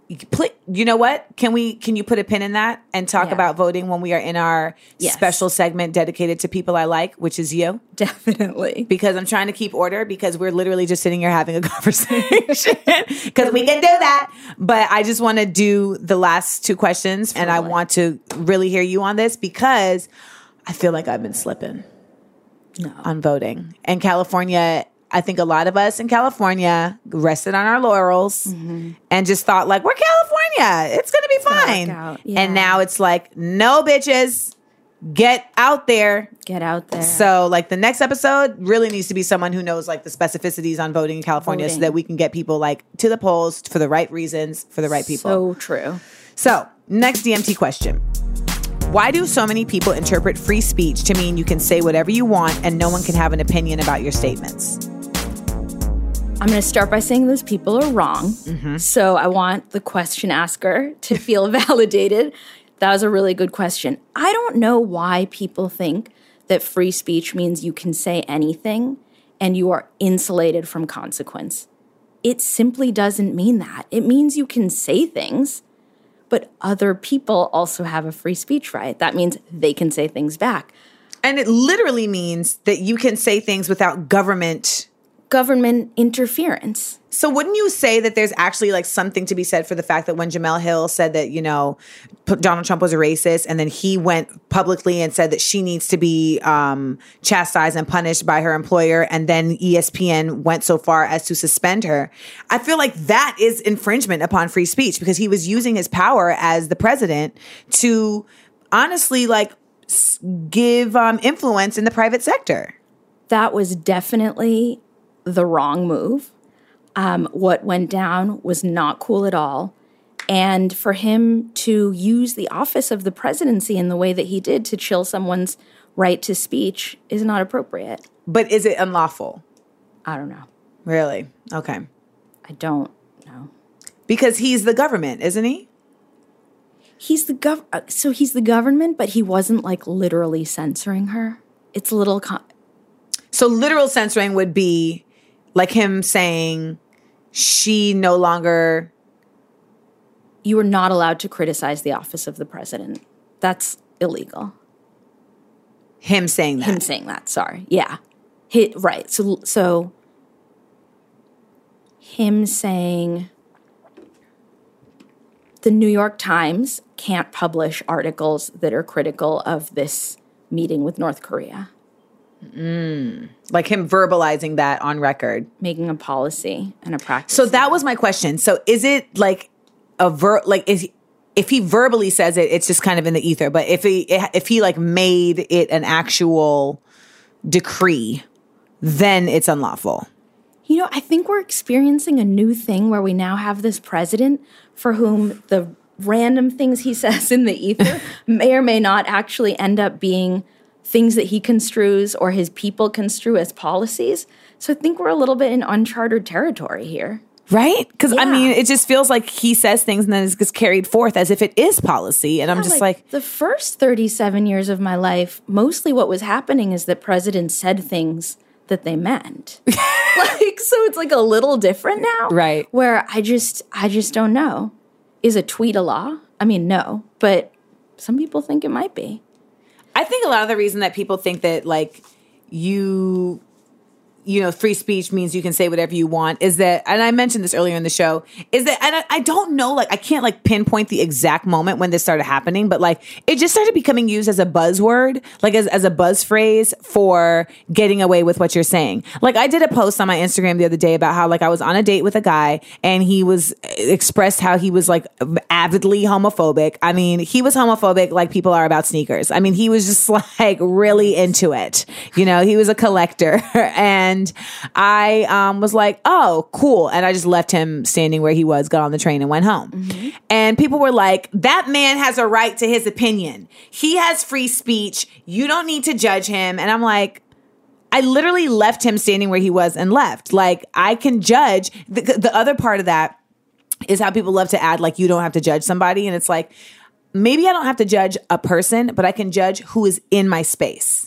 you know what? Can we? Can you put a pin in that and talk Yeah. about voting when we are in our Yes. special segment dedicated to people I like, which is you? Definitely. Because I'm trying to keep order, because we're literally just sitting here having a conversation, because we can do that. But I just want to do the last two questions, and I Totally. want to really hear you on this, because I feel like I've been slipping No. on voting. And California, I think a lot of us in California rested on our laurels and just thought like, we're California, it's going to be gonna work fine. out. Yeah. And now it's like, no bitches, get out there. Get out there. So like the next episode really needs to be someone who knows like the specificities on voting in California, so Voting. that we can get people like to the polls for the right reasons, for the right people. So true. So, next D M T question. Why do so many people interpret free speech to mean you can say whatever you want and no one can have an opinion about your statements? I'm going to start by saying those people are wrong. Mm-hmm. So I want the question asker to feel validated. That was a really good question. I don't know why people think that free speech means you can say anything and you are insulated from consequence. It simply doesn't mean that. It means you can say things, but other people also have a free speech right. That means they can say things back. And it literally means that you can say things without government. Government interference. So wouldn't you say that there's actually like something to be said for the fact that when Jamel Hill said that, you know, P- Donald Trump was a racist, and then he went publicly and said that she needs to be um, chastised and punished by her employer, and then E S P N went so far as to suspend her? I feel like that is infringement upon free speech, because he was using his power as the president to honestly like s- give um, influence in the private sector. That was definitely the wrong move. Um, what went down was not cool at all. And for him to use the office of the presidency in the way that he did to chill someone's right to speech is not appropriate. But is it unlawful? I don't know. Really? Okay. I don't know. Because he's the government, isn't he? He's the gov. uh, So he's the government, but he wasn't like literally censoring her. It's a little. Con- So literal censoring would be like him saying she no longer. you are not allowed to criticize the office of the president. That's illegal. Him saying that. Him saying that. Sorry. Yeah. He, right. So so him saying the New York Times can't publish articles that are critical of this meeting with North Korea, Like him verbalizing that on record. making a policy and a practice. So that was my question. So is it like a ver like is if he verbally says it, it's just kind of in the ether. But if he if he like made it an actual decree, then it's unlawful. You know, I think we're experiencing a new thing where we now have this president for whom the random things he says in the ether may or may not actually end up being things that he construes or his people construe as policies. So I think we're a little bit in uncharted territory here. Right? Because, Yeah. I mean, it just feels like he says things and then it gets carried forth as if it is policy. And I'm Yeah, just like, the first thirty-seven years of my life, mostly what was happening is that presidents said things that they meant. Like, so it's like a little different now. Right. Where I just, I just don't know. Is a tweet a law? I mean, no, but some people think it might be. I think a lot of the reason that people think that, like, you, you know, free speech means you can say whatever you want is that, and I mentioned this earlier in the show, is that, and I, I don't know, like, I can't, like, pinpoint the exact moment when this started happening, but, like, it just started becoming used as a buzzword, like, as, as a buzz phrase for getting away with what you're saying. Like, I did a post on my Instagram the other day about how, like, I was on a date with a guy, and he was expressed how he was, like, avidly homophobic. I mean, he was homophobic like people are about sneakers. I mean, he was just, like, really into it. You know, he was a collector, and And I um, was like, oh, cool. And I just left him standing where he was, got on the train and went home. Mm-hmm. And people were like, that man has a right to his opinion. He has free speech. You don't need to judge him. And I'm like, I literally left him standing where he was and left. Like, I can judge. The, the other part of that is how people love to add, like, you don't have to judge somebody. And it's like, maybe I don't have to judge a person, but I can judge who is in my space.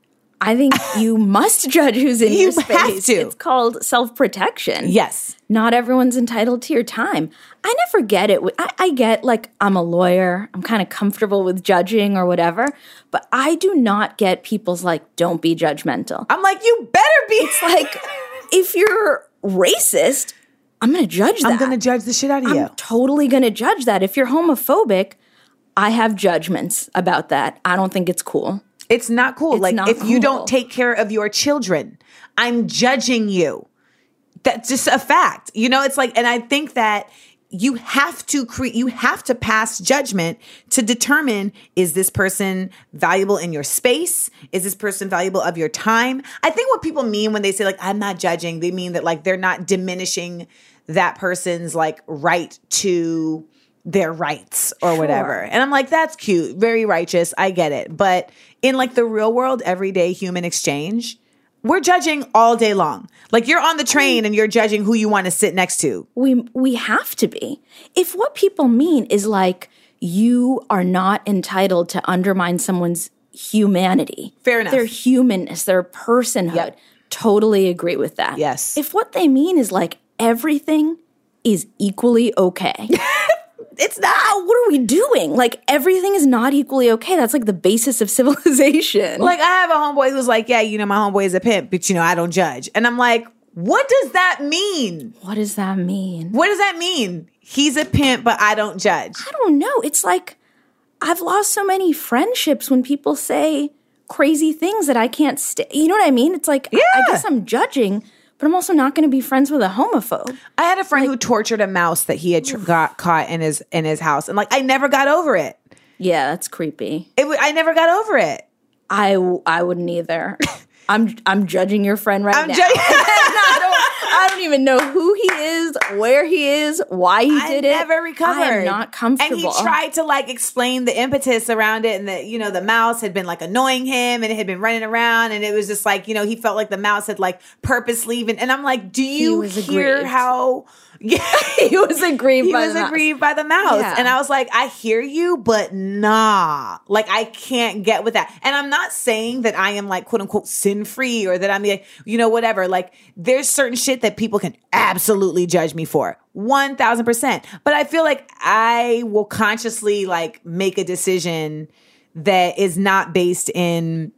I think you must judge who's in You your space. have to. It's called self-protection. Yes. Not everyone's entitled to your time. I never get it. I, I get, like, I'm a lawyer. I'm kind of comfortable with judging or whatever. But I do not get people's, like, don't be judgmental. I'm like, you better be. It's like, if you're racist, I'm going to judge that. I'm going to judge the shit out of I'm you. totally going to judge that. If you're homophobic, I have judgments about that. I don't think it's cool. It's not cool. It's like, not if you cool. don't take care of your children, I'm judging you. That's just a fact. You know, it's like, and I think that you have to create, you have to pass judgment to determine, is this person valuable in your space? Is this person valuable of your time? I think what people mean when they say, like, I'm not judging, they mean that, like, they're not diminishing that person's, like, right to their rights or Sure. whatever. And I'm like, that's cute, very righteous. I get it. But in, like, the real world, everyday human exchange, we're judging all day long. Like, you're on the train and you're judging who you want to sit next to. We we have to be. If what people mean is, like, you are not entitled to undermine someone's humanity. Fair enough. Their humanness, their personhood. Yep. Totally agree with that. Yes. If what they mean is, like, everything is equally okay. It's not. What are we doing? Like, everything is not equally okay. That's, like, the basis of civilization. Like, I have a homeboy who's like, yeah, you know, my homeboy is a pimp, but, you know, I don't judge. And I'm like, what does that mean? What does that mean? What does that mean? He's a pimp, but I don't judge. I don't know. It's like, I've lost so many friendships when people say crazy things that I can't stay. You know what I mean? It's like, I, I Yeah. guess I'm judging, but I'm also not going to be friends with a homophobe. I had a friend who tortured a mouse that he had tr- got caught in his in his house, and, like, I never got over it. Yeah, that's creepy. It w- I never got over it. I, w- I wouldn't either. I'm I'm judging your friend right I'm now. judging. I, don't, I don't even know who he is, where he is, why he I did it. never recovered. I am not comfortable. And he tried to, like, explain the impetus around it, and that, you know, the mouse had been, like, annoying him, and it had been running around, and it was just like, you know, he felt like the mouse had, like, purposely even. And I'm like, do you was hear aggrieved. how? Yeah, He was aggrieved he by was the mouse. aggrieved by the mouse, Yeah. and I was like, I hear you, but nah, like, I can't get with that. And I'm not saying that I am, like, quote unquote sin free, or that I'm, like, you know, whatever. Like, there's certain shit that people can absolutely judge me for, one thousand percent. But I feel like I will consciously, like, make a decision that is not based in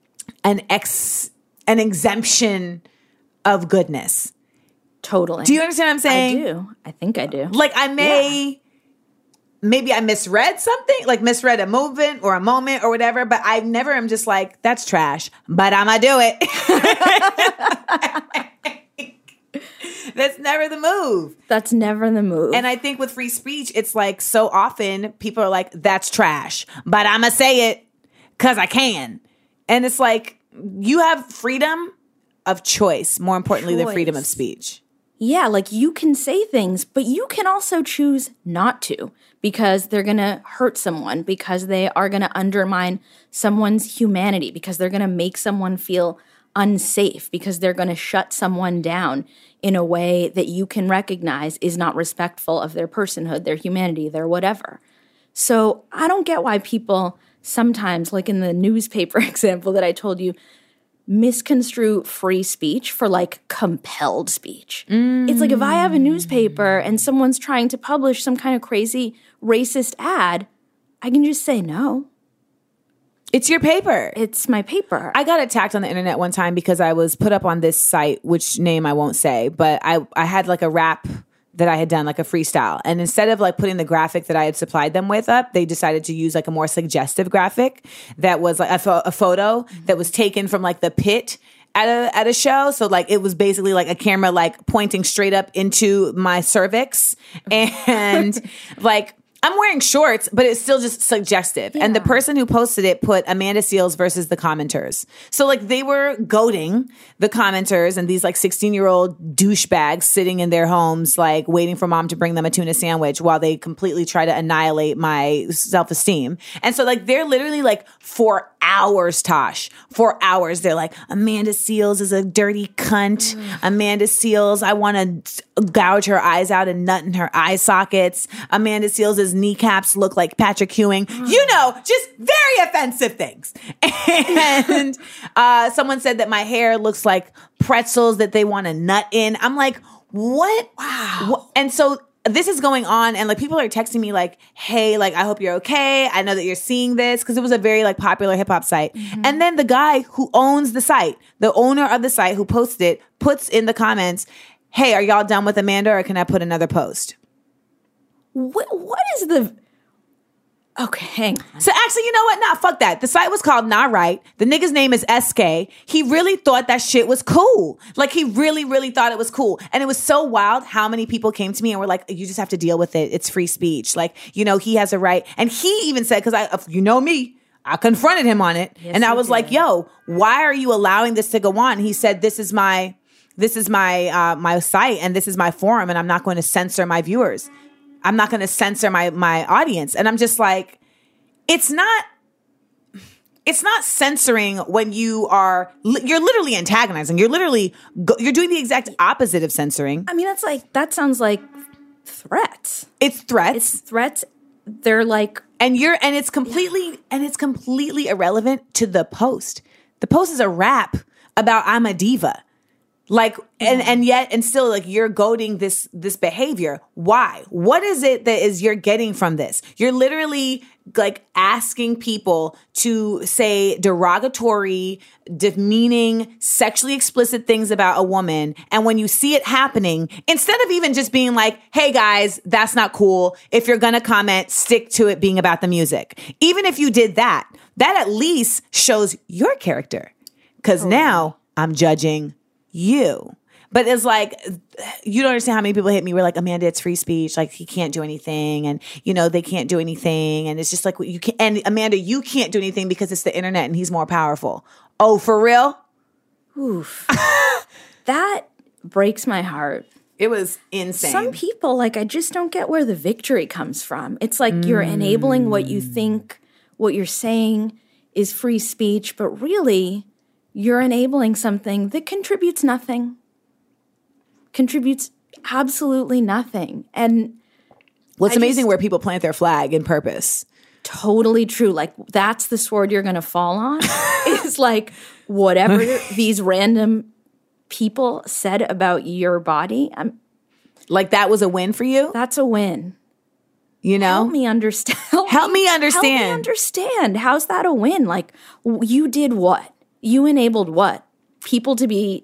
an ex an exemption of goodness. Totally. Do you understand what I'm saying? I do. I think I do. Like, I may, maybe I misread something, like misread a movement or a moment or whatever, but I never am just like, that's trash, but I'm going to do it. That's never the move. That's never the move. And I think with free speech, it's like, so often people are like, that's trash, but I'm going to say it because I can. And it's like, you have freedom of choice, more importantly, Choice. than freedom of speech. Yeah, like you can say things, but you can also choose not to because they're going to hurt someone, because they are going to undermine someone's humanity, because they're going to make someone feel unsafe, because they're going to shut someone down in a way that you can recognize is not respectful of their personhood, their humanity, their whatever. So I don't get why people sometimes, like in the newspaper example that I told you, misconstrue free speech for like compelled speech. Mm. It's like if I have a newspaper and someone's trying to publish some kind of crazy racist ad, I can just say no. It's your paper. It's my paper. I got attacked on the internet one time because I was put up on this site, which name I won't say, but I, I had like a rap that I had done, like a freestyle. And instead of like putting the graphic that I had supplied them with up, they decided to use like a more suggestive graphic that was like a, fo- a photo that was taken from like the pit at a at a show. So like it was basically like a camera like pointing straight up into my cervix. And like I'm wearing shorts, but it's still just suggestive. Yeah. And the person who posted it put Amanda Seales versus the commenters. So like they were goading the commenters and these like sixteen year old douchebags sitting in their homes, like waiting for mom to bring them a tuna sandwich while they completely try to annihilate my self-esteem. And so like they're literally like for hours, Tosh, for hours. They're like, Amanda Seales is a dirty cunt. Mm. Amanda Seales, I want to gouge her eyes out and nut in her eye sockets. Amanda Seales is kneecaps look like Patrick Ewing. Mm. You know, just very offensive things. And uh, someone said that my hair looks like pretzels that they want to nut in. I'm like, what? Wow. What? And so this is going on, and like people are texting me like, hey, like, I hope you're okay. I know that you're seeing this, because it was a very like popular hip hop site. Mm-hmm. And then the guy who owns the site, the owner of the site who posted it, puts in the comments, hey, are y'all done with Amanda, or can I put another post? What, what is the... Okay, hang on. So actually, you know what? Nah, fuck that. The site was called Not Right. The nigga's name is S K. He really thought that shit was cool. Like, he really, really thought it was cool. And it was so wild how many people came to me and were like, you just have to deal with it. It's free speech. Like, you know, he has a right. And he even said, because I, you know me, I confronted him on it. Yes, and I was did. like, yo, why are you allowing this to go on? He said, this is my, this is my, uh, my site, and this is my forum, and I'm not going to censor my viewers. I'm not going to censor my, my audience. And I'm just like, it's not, it's not censoring when you are, you're literally antagonizing. You're literally, you're doing the exact opposite of censoring. I mean, that's like, that sounds like threats. It's threats. It's threats. They're like, and you're, and it's completely, and it's completely irrelevant to the post. The post is a rap about I'm a diva. Like, and, and yet, and still, like, you're goading this, this behavior. Why? What is it that is you're getting from this? You're literally, like, asking people to say derogatory, demeaning, sexually explicit things about a woman. And when you see it happening, instead of even just being like, hey, guys, that's not cool. If you're going to comment, stick to it being about the music. Even if you did that, that at least shows your character. Because oh. now I'm judging you. But it's like, you don't understand how many people hit me. We're like, Amanda, it's free speech. Like, he can't do anything. And, you know, they can't do anything. And it's just like, you can't, and Amanda, you can't do anything because it's the internet and he's more powerful. Oh, for real? Oof. That breaks my heart. It was insane. Some people, like, I just don't get where the victory comes from. It's like mm. you're enabling what you think, what you're saying is free speech, but really, you're enabling something that contributes nothing, contributes absolutely nothing. And what's I amazing just, where people plant their flag in purpose. Totally true. Like, that's the sword you're going to fall on. It's like whatever these random people said about your body. I'm, like, that was a win for you? That's a win. You know? Help me understand. Help, help me understand. Help me understand. How's that a win? Like, you did what? You enabled what? People to be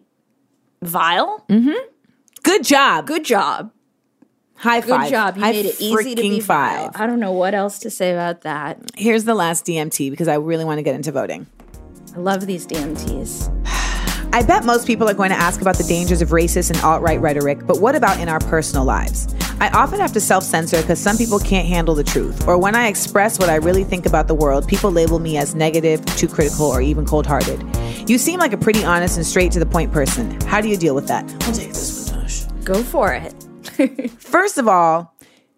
vile? Mm-hmm. Good job. Good job. High five. Good job. You High made it easy to be five. vile. I don't know what else to say about that. Here's the last D M T because I really want to get into voting. I love these D M Ts. I bet most people are going to ask about the dangers of racist and alt-right rhetoric, but what about in our personal lives? I often have to self-censor because some people can't handle the truth, or when I express what I really think about the world, people label me as negative, too critical, or even cold-hearted. You seem like a pretty honest and straight-to-the-point person. How do you deal with that? I'll take this one, Tosh. Go for it. First of all,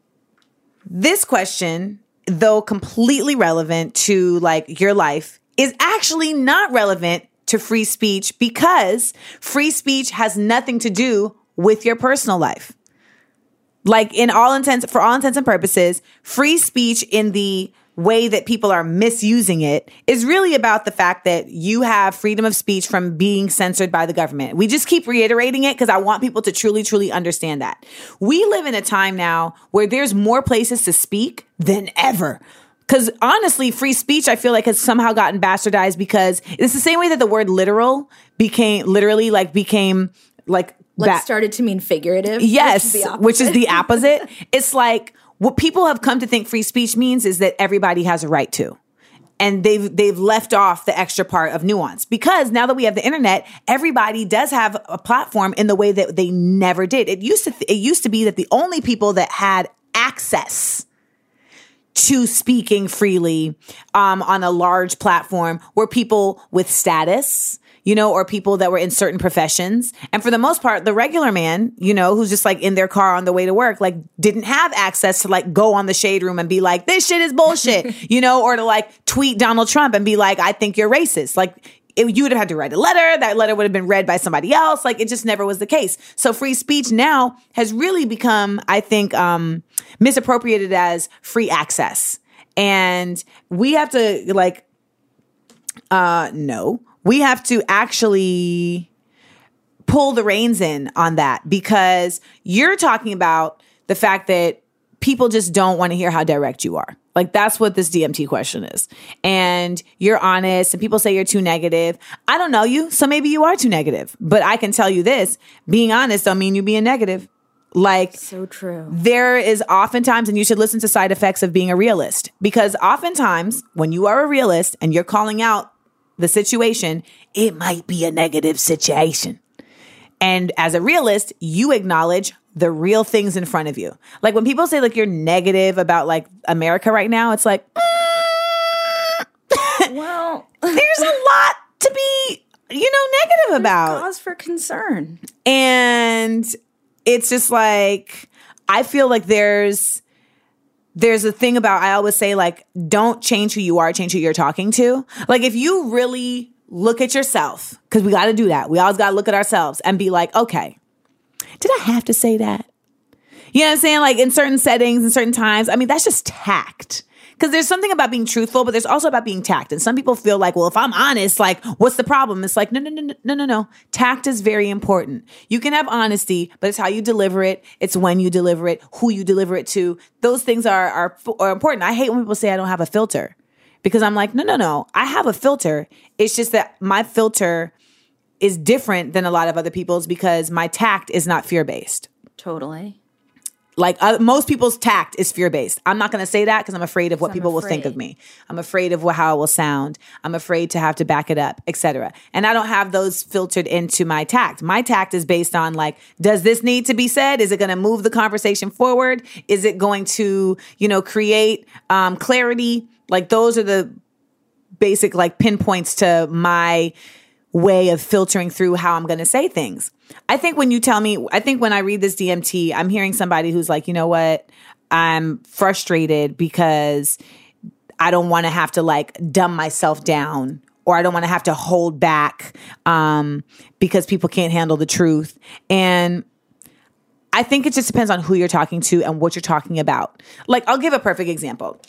this question, though completely relevant to like your life, is actually not relevant to free speech because free speech has nothing to do with your personal life. Like in all intents, for all intents and purposes, free speech in the way that people are misusing it is really about the fact that you have freedom of speech from being censored by the government. We just keep reiterating it because I want people to truly, truly understand that. We live in a time now where there's more places to speak than ever. Because honestly, free speech, I feel like has somehow gotten bastardized because it's the same way that the word literal became literally like became like Like ba- started to mean figurative. Yes, which is the opposite. which is the opposite. It's like what people have come to think free speech means is that everybody has a right to. And they've they've left off the extra part of nuance because now that we have the internet, everybody does have a platform in the way that they never did. It used to it used to be that the only people that had access to speaking freely um, on a large platform were people with status, you know, or people that were in certain professions. And for the most part, the regular man, you know, who's just like in their car on the way to work, like didn't have access to like go on the shade room and be like, this shit is bullshit, you know, or to like tweet Donald Trump and be like, I think you're racist. Like it, you would have had to write a letter. That letter would have been read by somebody else. Like it just never was the case. So free speech now has really become, I think, um, misappropriated as free access. And we have to like, uh, no. We have to actually pull the reins in on that because you're talking about the fact that people just don't want to hear how direct you are. Like that's what this D M T question is. And you're honest and people say you're too negative. I don't know you, so maybe you are too negative. But I can tell you this, being honest don't mean you being negative. Like so true. There is oftentimes, and you should listen to Side Effects of Being a Realist, because oftentimes when you are a realist and you're calling out the situation, it might be a negative situation. And as a realist, you acknowledge the real things in front of you. Like when people say like you're negative about like America right now, it's like, mm, well, there's a lot to be, you know, negative about. Cause for concern. And it's just like, I feel like there's, There's a thing about, I always say, like, don't change who you are, change who you're talking to. Like, if you really look at yourself, because we got to do that. We always got to look at ourselves and be like, okay, did I have to say that? You know what I'm saying? Like, in certain settings, in certain times, I mean, that's just tact. Because there's something about being truthful, but there's also about being tact. And some people feel like, well, if I'm honest, like, what's the problem? It's like, no, no, no, no, no, no. Tact is very important. You can have honesty, but it's how you deliver it. It's when you deliver it, who you deliver it to. Those things are, are, are important. I hate when people say I don't have a filter because I'm like, no, no, no. I have a filter. It's just that my filter is different than a lot of other people's because my tact is not fear-based. Totally. Like uh, most people's tact is fear-based. I'm not going to say that because I'm afraid of what people will think of me. I'm afraid of how it will sound. I'm afraid to have to back it up, et cetera. And I don't have those filtered into my tact. My tact is based on like, does this need to be said? Is it going to move the conversation forward? Is it going to, you know, create um, clarity? Like those are the basic like pinpoints to my way of filtering through how I'm going to say things. I think when you tell me, I think when I read this D M T, I'm hearing somebody who's like, you know what? I'm frustrated because I don't want to have to like dumb myself down, or I don't want to have to hold back um, because people can't handle the truth. And I think it just depends on who you're talking to and what you're talking about. Like, I'll give a perfect example.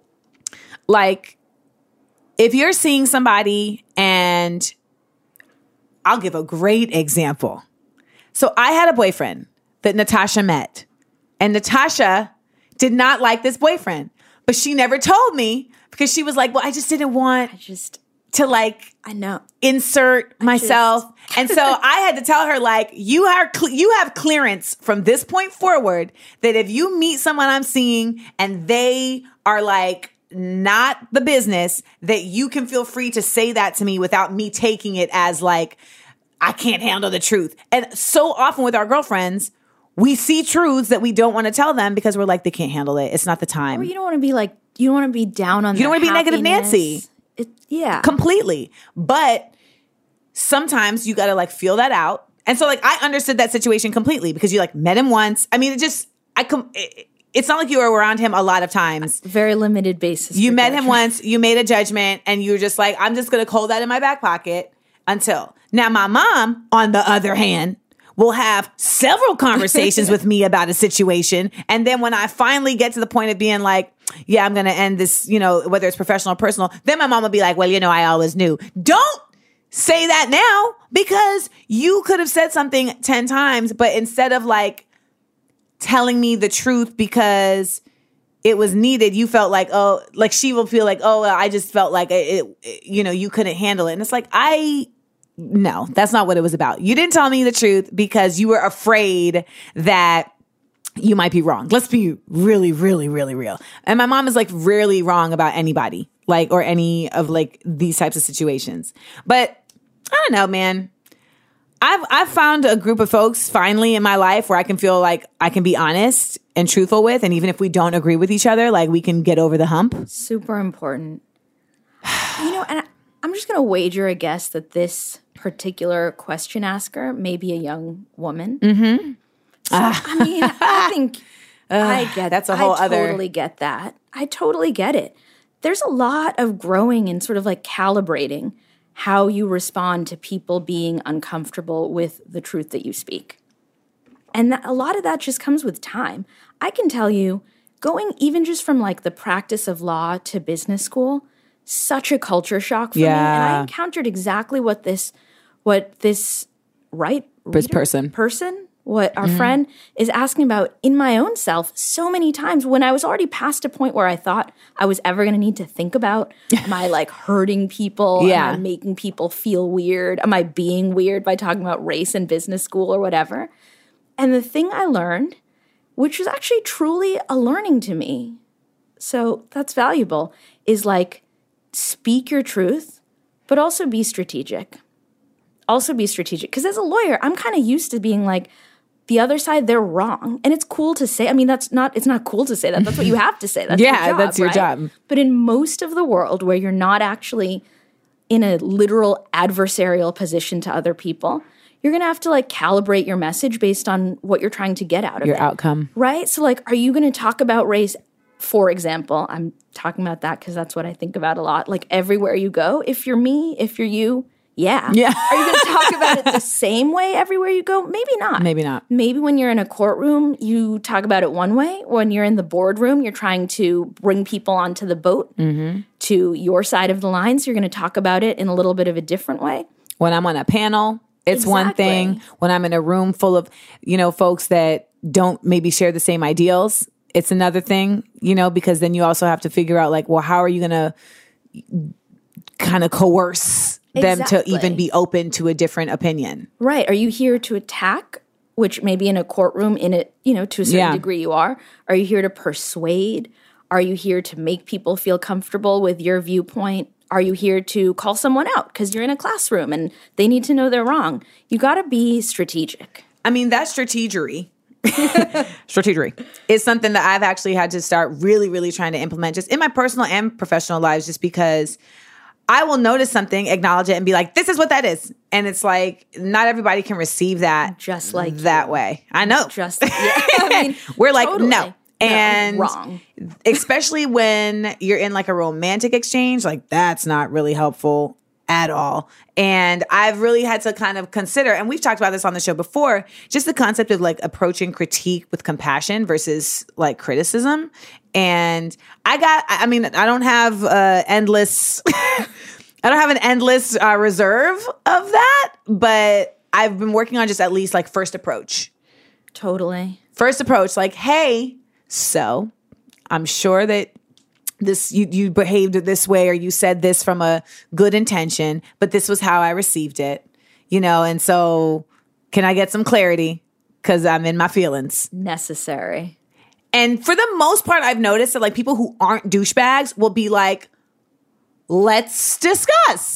Like, if you're seeing somebody and I'll give a great example. So I had a boyfriend that Natasha met, and Natasha did not like this boyfriend, but she never told me because she was like, well, I just didn't want I just to like, I know, insert myself. Just... And so I had to tell her like, you are, cl- you have clearance from this point forward that if you meet someone I'm seeing and they are like, not the business, that you can feel free to say that to me without me taking it as like I can't handle the truth. And so often with our girlfriends, we see truths that we don't want to tell them because we're like, they can't handle it. It's not the time. Or you don't want to be like, you don't want to be down on You don't their want to be negative happiness. Nancy. It, yeah. Completely. But sometimes you got to like feel that out. And so like I understood that situation completely because you like met him once. I mean, it just, I com- it, it's not like you were around him a lot of times. Very limited basis. You for met judgment. him once, you made a judgment, and you were just like, I'm just going to hold that in my back pocket until. Now, my mom, on the other hand, will have several conversations with me about a situation. And then when I finally get to the point of being like, yeah, I'm going to end this, you know, whether it's professional or personal, then my mom will be like, well, you know, I always knew. Don't say that now because you could have said something ten times, but instead of like telling me the truth because it was needed, you felt like, oh, like she will feel like, oh, I just felt like it, it, you know, you couldn't handle it. And it's like, I, no, that's not what it was about. You didn't tell me the truth because you were afraid that you might be wrong. Let's be really, really, really real. And my mom is like rarely wrong about anybody, like, or any of like these types of situations. But I don't know, man. I've I've found a group of folks finally in my life where I can feel like I can be honest and truthful with, and even if we don't agree with each other, like we can get over the hump. Super important. You know, and I, I'm just going to wager a guess that this particular question asker may be a young woman. Mm-hmm. So, uh, I mean, I think uh, I get that's a whole I other. totally get that. I totally get it. There's a lot of growing and sort of like calibrating how you respond to people being uncomfortable with the truth that you speak. And that, a lot of that just comes with time. I can tell you, going even just from like the practice of law to business school, such a culture shock for Yeah. me. And I encountered exactly what this, what this right This reader- person. person, what our friend is asking about in my own self so many times when I was already past a point where I thought I was ever going to need to think about, am I like hurting people? Yeah. Am I making people feel weird? Am I being weird by talking about race in business school or whatever? And the thing I learned, which was actually truly a learning to me, so that's valuable, is like speak your truth, but also be strategic. Also be strategic. Because as a lawyer, I'm kind of used to being like, the other side, they're wrong. And it's cool to say. I mean, that's not, it's not cool to say that. That's what you have to say. That's Yeah, your job, that's your right? job. But in most of the world where you're not actually in a literal adversarial position to other people, you're going to have to like calibrate your message based on what you're trying to get out of Your it. outcome. Right? So like, are you going to talk about race, for example? I'm talking about that because that's what I think about a lot. Like everywhere you go, if you're me, if you're you, yeah. Yeah. Are you going to talk about it the same way everywhere you go? Maybe not. Maybe not. Maybe when you're in a courtroom, you talk about it one way. When you're in the boardroom, you're trying to bring people onto the boat Mm-hmm. to your side of the line. So you're going to talk about it in a little bit of a different way. When I'm on a panel, it's one Exactly. thing. When I'm in a room full of, you know, folks that don't maybe share the same ideals, it's another thing, you know, because then you also have to figure out like, well, how are you going to kind of coerce them to Exactly. even be open to a different opinion? Right. Are you here to attack, which maybe in a courtroom, in it, you know, to a certain Yeah. degree you are? Are you here to persuade? Are you here to make people feel comfortable with your viewpoint? Are you here to call someone out because you're in a classroom and they need to know they're wrong? You got to be strategic. I mean, that strategery, strategery is something that I've actually had to start really, really trying to implement just in my personal and professional lives, just because I will notice something, acknowledge it, and be like, this is what that is. And it's like, not everybody can receive that Just like that you. way. I know. Just, yeah. I mean, We're like, totally. no. And wrong. especially when you're in like a romantic exchange, like that's not really helpful at all. And I've really had to kind of consider, and we've talked about this on the show before, just the concept of like approaching critique with compassion versus like criticism. And I got, I mean, I don't have uh, endless, I don't have an endless uh, reserve of that, but I've been working on just at least like first approach. Totally. First approach, like, hey, so I'm sure that this you, you behaved this way or you said this from a good intention, but this was how I received it, you know, and so can I get some clarity? Because I'm in my feelings. Necessary. And for the most part, I've noticed that like people who aren't douchebags will be like, let's discuss.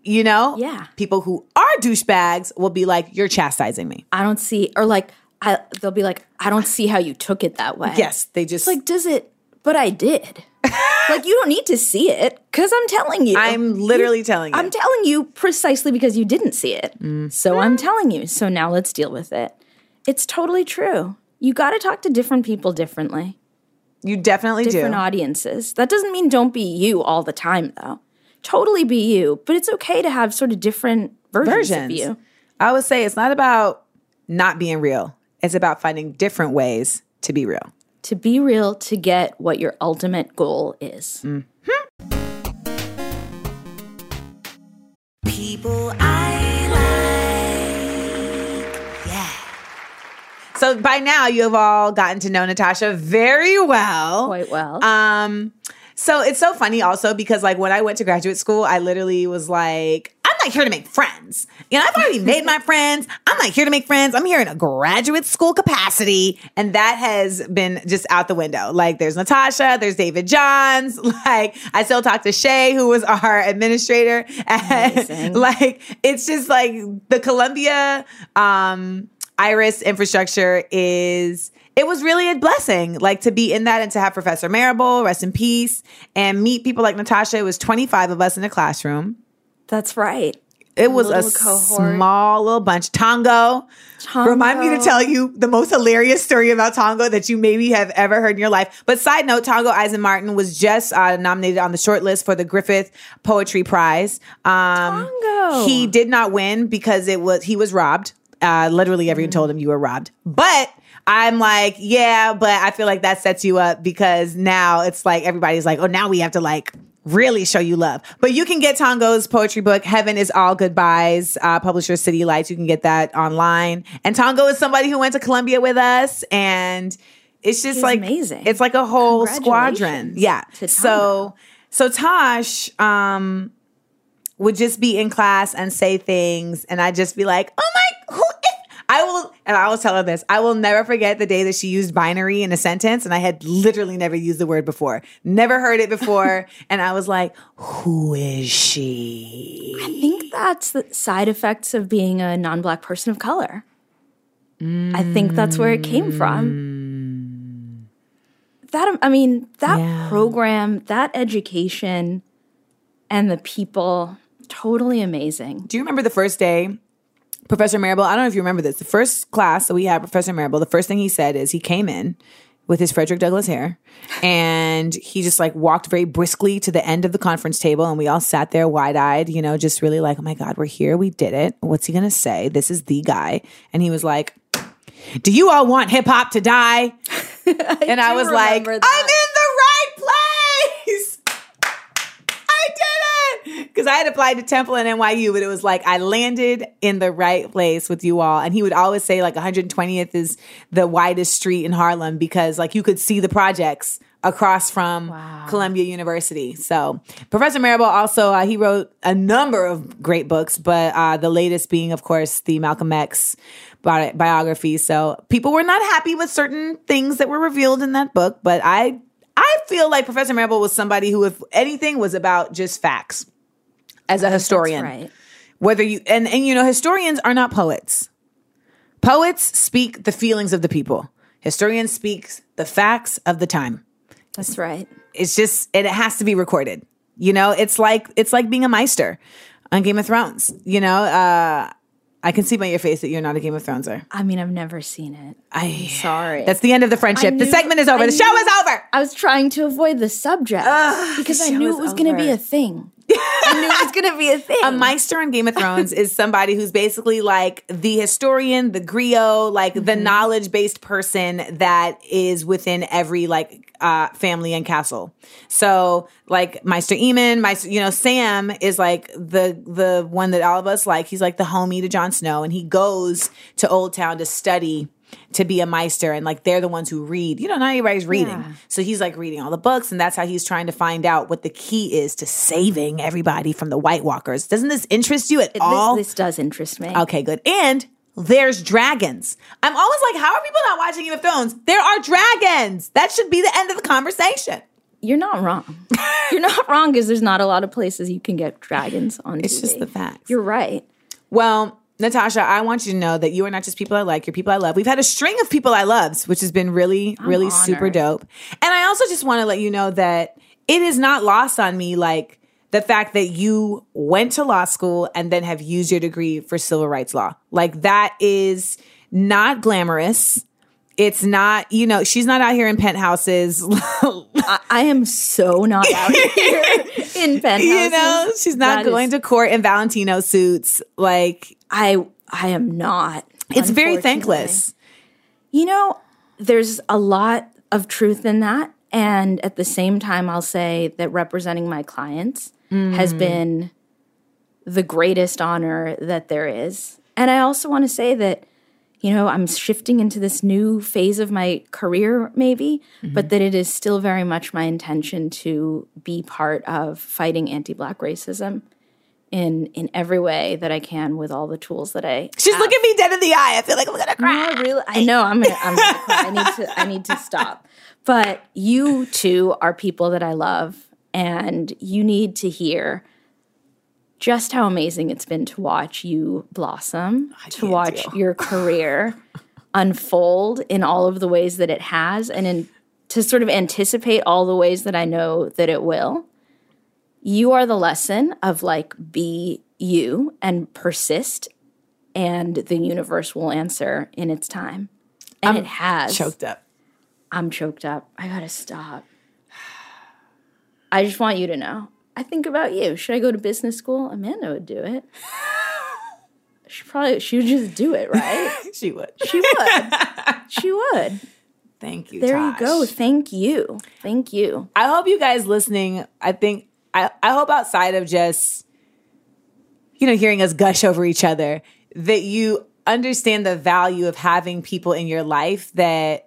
You know? Yeah. People who are douchebags will be like, you're chastising me. I don't see, or like, I, they'll be like, I don't see how you took it that way. Yes, they just. It's like, does it, but I did. Like, you don't need to see it because I'm telling you. I'm literally telling you. I'm telling you precisely because you didn't see it. Mm. So I'm telling you. So now let's deal with it. It's totally true. You got to talk to different people differently. You definitely different do. Different audiences. That doesn't mean don't be you all the time, though. Totally be you. But it's okay to have sort of different versions, versions. of you. I would say it's not about not being real. It's about finding different ways to be real. To be real, to get what your ultimate goal is. Mm-hmm. People I like. Yeah. So by now you have all gotten to know Natasha very well. Quite well. Um, so it's so funny also because like when I went to graduate school, I literally was like, I'm not here to make friends. You know, I've already made my friends. I'm not here to make friends. I'm here in a graduate school capacity. And that has been just out the window. Like there's Natasha, there's David Johns. Like I still talk to Shay, who was our administrator. And like, it's just like the Columbia um, Iris infrastructure is... It was really a blessing, like to be in that and to have Professor Marable, rest in peace, and meet people like Natasha. It was twenty-five of us in the classroom. That's right. It was a, a small little bunch. Tongo. Tongo. Remind me to tell you the most hilarious story about Tongo that you maybe have ever heard in your life. But side note, Tongo Eisenmartin was just uh, nominated on the short list for the Griffith Poetry Prize. Um, Tongo. He did not win because it was he was robbed. Uh, literally everyone mm. told him you were robbed. But I'm like, yeah, but I feel like that sets you up because now it's like everybody's like, oh, now we have to like really show you love. But you can get Tongo's poetry book, Heaven is All Goodbyes, uh, publisher City Lights. You can get that online. And Tongo is somebody who went to Columbia with us. And it's just He's like, amazing. It's like a whole squadron. Yeah. So, so Tosh um, would just be in class and say things. And I'd just be like, oh my, who is I will, and I will tell her this, I will never forget the day that she used binary in a sentence, and I had literally never used the word before. Never heard it before, and I was like, who is she? I think that's the side effects of being a non-Black person of color. Mm. I think that's where it came from. That, I mean, that yeah. program, that education, and the people, totally amazing. Do you remember the first day? Professor Marable, I don't know if you remember this. The first class that we had, Professor Marable, the first thing he said is he came in with his Frederick Douglass hair and he just like walked very briskly to the end of the conference table and we all sat there wide-eyed, you know, just really like, oh my God, we're here. We did it. What's he going to say? This is the guy. And he was like, do you all want hip hop to die? I and I was like, that. I'm in the right place. I did it. Because I had applied to Temple and N Y U, but it was like I landed in the right place with you all. And he would always say like one hundred twentieth is the widest street in Harlem because like you could see the projects across from wow. Columbia University. So Professor Marable also, uh, he wrote a number of great books, but uh, the latest being, of course, the Malcolm X bi- biography. So people were not happy with certain things that were revealed in that book, but I I feel like Professor Marable was somebody who, if anything, was about just facts as a historian. That's right. Whether you, and, and you know, historians are not poets. Poets speak the feelings of the people. Historians speak the facts of the time. That's right. It's just, it has to be recorded. You know, it's like, it's like being a Meister on Game of Thrones. You know, uh, I can see by your face that you're not a Game of Throneser. I mean, I've never seen it. I, I'm sorry. That's the end of the friendship. Knew, the segment is over. I the show is over. I was trying to avoid the subject Ugh, because I knew it was going to be a thing. I knew it was going to be a thing. A Meister on Game of Thrones is somebody who's basically like the historian, the griot, like mm-hmm. the knowledge-based person that is within every like uh, family and castle. So like Meister Eamon, Meister, you know, Sam is like the the one that all of us like. He's like the homie to Jon Snow, and he goes to Old Town to study to be a Meister, and like they're the ones who read. You know, not everybody's reading. Yeah. So he's like reading all the books, and that's how he's trying to find out what the key is to saving everybody from the White Walkers. Doesn't this interest you at it, all? This, this does interest me. Okay, good. And there's dragons. I'm always like, how are people not watching Game of Thrones? There are dragons. That should be the end of the conversation. you're not wrong. You're not wrong because there's not a lot of places you can get dragons on It's T V. just the facts. You're right. Well, Natasha, I want you to know that you are not just people I like, you're people I love. We've had a string of people I love, which has been really, I'm really honored. super dope. And I also just want to let you know that it is not lost on me, like, the fact that you went to law school and then have used your degree for civil rights law. Like, that is not glamorous. It's not, you know, she's not out here in penthouses. I, I am so not out here in penthouses. You know, she's not That going is- to court in Valentino suits. Like, I I am not. it's very unfortunately. thankless. You know, there's a lot of truth in that. And at the same time, I'll say that representing my clients has been the greatest honor that there is. And I also want to say that, you know, I'm shifting into this new phase of my career, maybe, but that it is still very much my intention to be part of fighting anti-Black racism in in every way that I can with all the tools that I She's have. looking me dead in the eye. I feel like I'm gonna cry. No, really, I know I'm gonna, I'm gonna cry. I need to, I need to stop. But you two are people that I love, and you need to hear just how amazing it's been to watch you blossom, to can't watch deal. your career unfold in all of the ways that it has, and in, to sort of anticipate all the ways that I know that it will. You are the lesson of like, be you and persist, and the universe will answer in its time. And it has. Choked up. I'm choked up. I gotta stop. I just want you to know. I think about you. Should I go to business school? Amanda would do it. She probably, she would just do it, right? She would. She would. She would. Thank you, There Tosh. you go. Thank you. Thank you. I hope you guys listening, I think, I, I hope outside of just, you know, hearing us gush over each other, that you understand the value of having people in your life that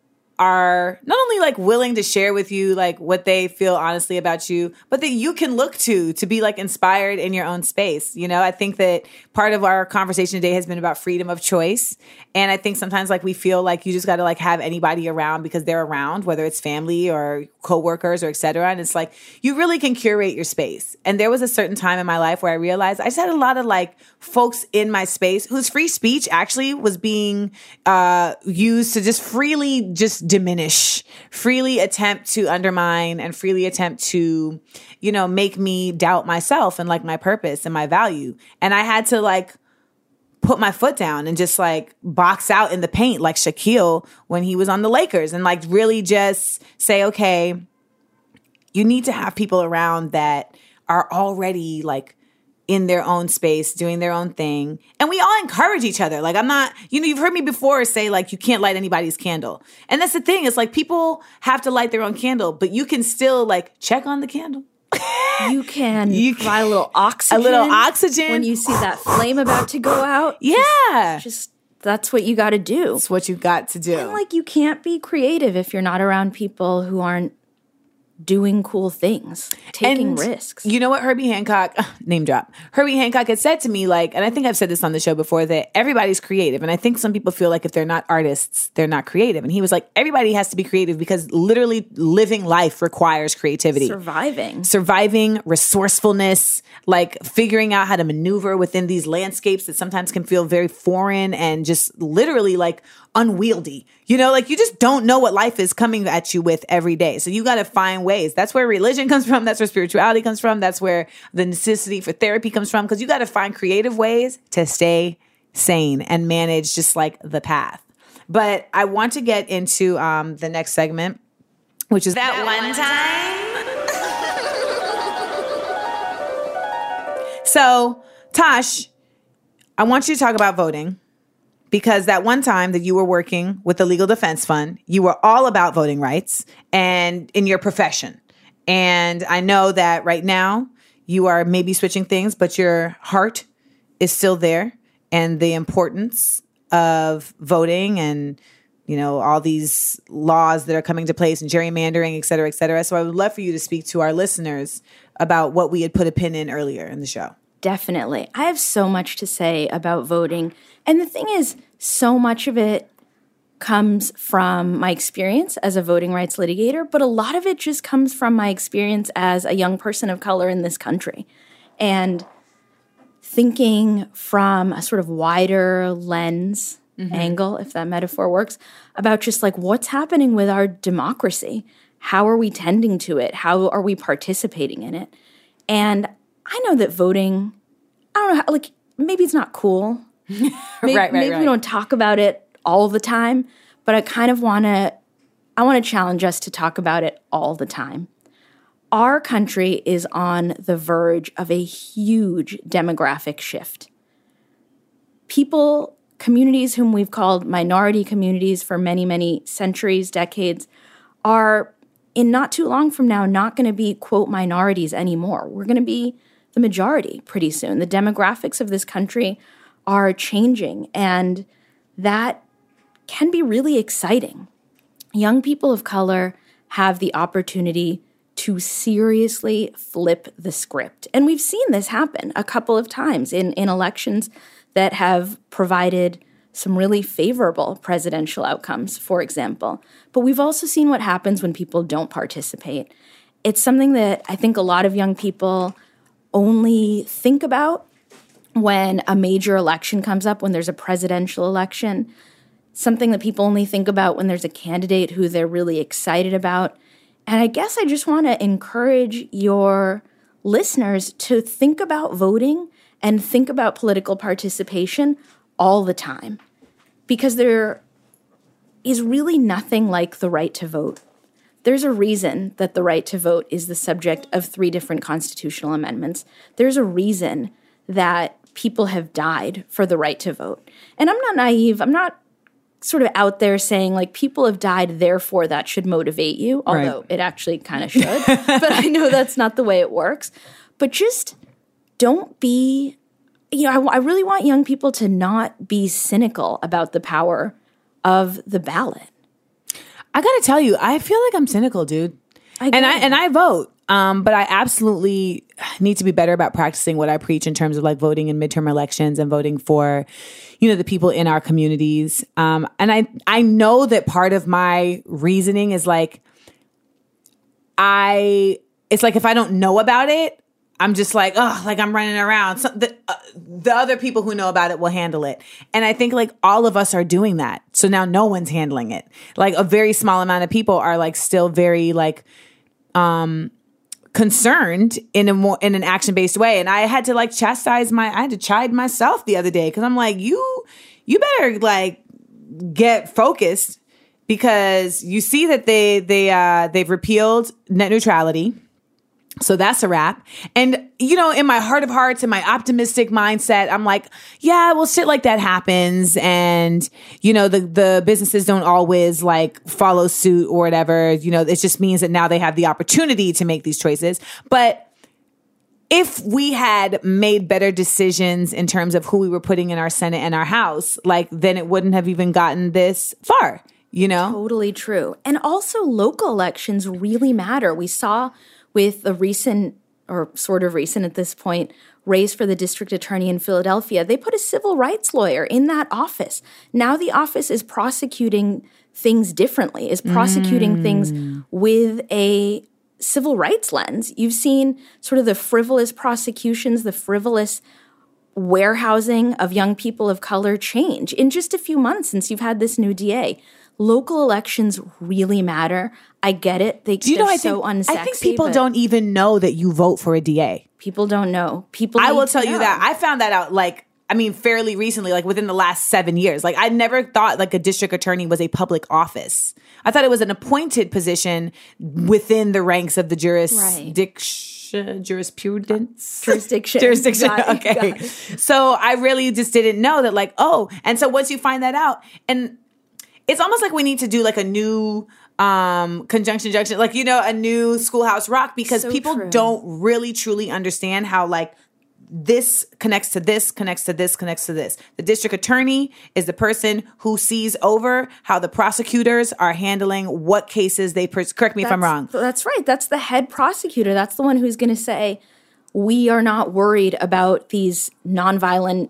are not only like willing to share with you like what they feel honestly about you, but that you can look to to be like inspired in your own space. You know, I think that part of our conversation today has been about freedom of choice. And I think sometimes like we feel like you just got to like have anybody around because they're around, whether it's family or coworkers or et cetera. And it's like, you really can curate your space. And there was a certain time in my life where I realized I just had a lot of like folks in my space whose free speech actually was being uh, used to just freely just diminish, freely attempt to undermine, and freely attempt to, you know, make me doubt myself and like my purpose and my value. And I had to like put my foot down and just like box out in the paint like Shaquille when he was on the Lakers, and like really just say, okay, you need to have people around that are already like in their own space, doing their own thing. And we all encourage each other. Like, I'm not, you know, you've heard me before say like, you can't light anybody's candle. And that's the thing. It's like people have to light their own candle, but you can still like check on the candle. You can You provide a little oxygen. A little oxygen. When you see that flame about to go out. Yeah. Just, that's what you got to do. That's what you got to do. And like, you can't be creative if you're not around people who aren't doing cool things, taking And risks. You know what Herbie Hancock, name drop, Herbie Hancock had said to me, like, and I think I've said this on the show before, that everybody's creative. And I think some people feel like if they're not artists, they're not creative. And he was like, everybody has to be creative because literally living life requires creativity. Surviving. Surviving, resourcefulness, like figuring out how to maneuver within these landscapes that sometimes can feel very foreign and just literally like unwieldy. You know, like you just don't know what life is coming at you with every day. So you got to find ways. That's where religion comes from. That's where spirituality comes from. That's where the necessity for therapy comes from. Because you got to find creative ways to stay sane and manage just like the path. But I want to get into um, the next segment, which is that, that one time. So, Tosh, I want you to talk about voting. Because that one time that you were working with the Legal Defense Fund, you were all about voting rights and in your profession. And I know that right now you are maybe switching things, but your heart is still there. And the importance of voting and, you know, all these laws that are coming to place and gerrymandering, et cetera, et cetera. So I would love for you to speak to our listeners about what we had put a pin in earlier in the show. Definitely. I have so much to say about voting. And the thing is, so much of it comes from my experience as a voting rights litigator, but a lot of it just comes from my experience as a young person of color in this country. And thinking from a sort of wider lens mm-hmm. angle, if that metaphor works, about just like what's happening with our democracy. How are we tending to it? How are we participating in it? And I know that voting, I don't know, how, like maybe it's not cool. maybe right, right, maybe right. we don't talk about it all the time, but I kind of want to, I want to challenge us to talk about it all the time. Our country is on the verge of a huge demographic shift. People, communities whom we've called minority communities for many, many centuries, decades, are in not too long from now not going to be, quote, minorities anymore. We're going to be the majority pretty soon. The demographics of this country are changing, and that can be really exciting. Young people of color have the opportunity to seriously flip the script. And we've seen this happen a couple of times in, in elections that have provided some really favorable presidential outcomes, for example. But we've also seen what happens when people don't participate. It's something that I think a lot of young people only think about when a major election comes up, when there's a presidential election, something that people only think about when there's a candidate who they're really excited about. And I guess I just want to encourage your listeners to think about voting and think about political participation all the time, because there is really nothing like the right to vote. There's a reason that the right to vote is the subject of three different constitutional amendments. There's a reason that people have died for the right to vote. And I'm not naive. I'm not sort of out there saying like people have died, therefore that should motivate you, although right. it actually kind of should. But I know that's not the way it works. But just don't be, you know, I, I really want young people to not be cynical about the power of the ballot. I got to tell you, I feel like I'm cynical, dude. I and I and I vote. Um, but I absolutely need to be better about practicing what I preach in terms of like voting in midterm elections and voting for, you know, the people in our communities. Um, and I, I know that part of my reasoning is like, I, it's like if I don't know about it, I'm just like, oh, like I'm running around. So the, uh, the other people who know about it will handle it. And I think like all of us are doing that. So now no one's handling it. Like a very small amount of people are like still very like, um, concerned in a more in an action-based way. And I had to like chastise my I had to chide myself the other day because I'm like, you you better like get focused, because you see that they they uh they've repealed net neutrality. So that's a wrap. And, you know, in my heart of hearts, in my optimistic mindset, I'm like, yeah, well, shit like that happens. And, you know, the, the businesses don't always like follow suit or whatever. You know, it just means that now they have the opportunity to make these choices. But if we had made better decisions in terms of who we were putting in our Senate and our House, like then it wouldn't have even gotten this far, you know? Totally true. And also local elections really matter. We saw with the recent, or sort of recent at this point, race for the district attorney in Philadelphia, they put a civil rights lawyer in that office. Now the office is prosecuting things differently, is prosecuting mm. things with a civil rights lens. You've seen sort of the frivolous prosecutions, the frivolous warehousing of young people of color change in just a few months since you've had this new D A. Local elections really matter. I get it. They, you know, they're I so think, unsexy. I think people don't even know that you vote for a D A. People don't know. People I will to tell know. you that. I found that out, like, I mean, fairly recently, like within the last seven years. Like, I never thought like a district attorney was a public office. I thought it was an appointed position within the ranks of the jurisdiction. Right. Jurisprudence? Jurisdiction. Jurisdiction. Got it, Okay. got it. So I really just didn't know that, like, oh, and so once you find that out, and it's almost like we need to do like a new um, conjunction junction, like, you know, a new Schoolhouse Rock, because So people true. don't really truly understand how like this connects to this, connects to this, connects to this. The district attorney is the person who sees over how the prosecutors are handling what cases they, pers- correct me That's, if I'm wrong. That's right. That's the head prosecutor. That's the one who's going to say, we are not worried about these nonviolent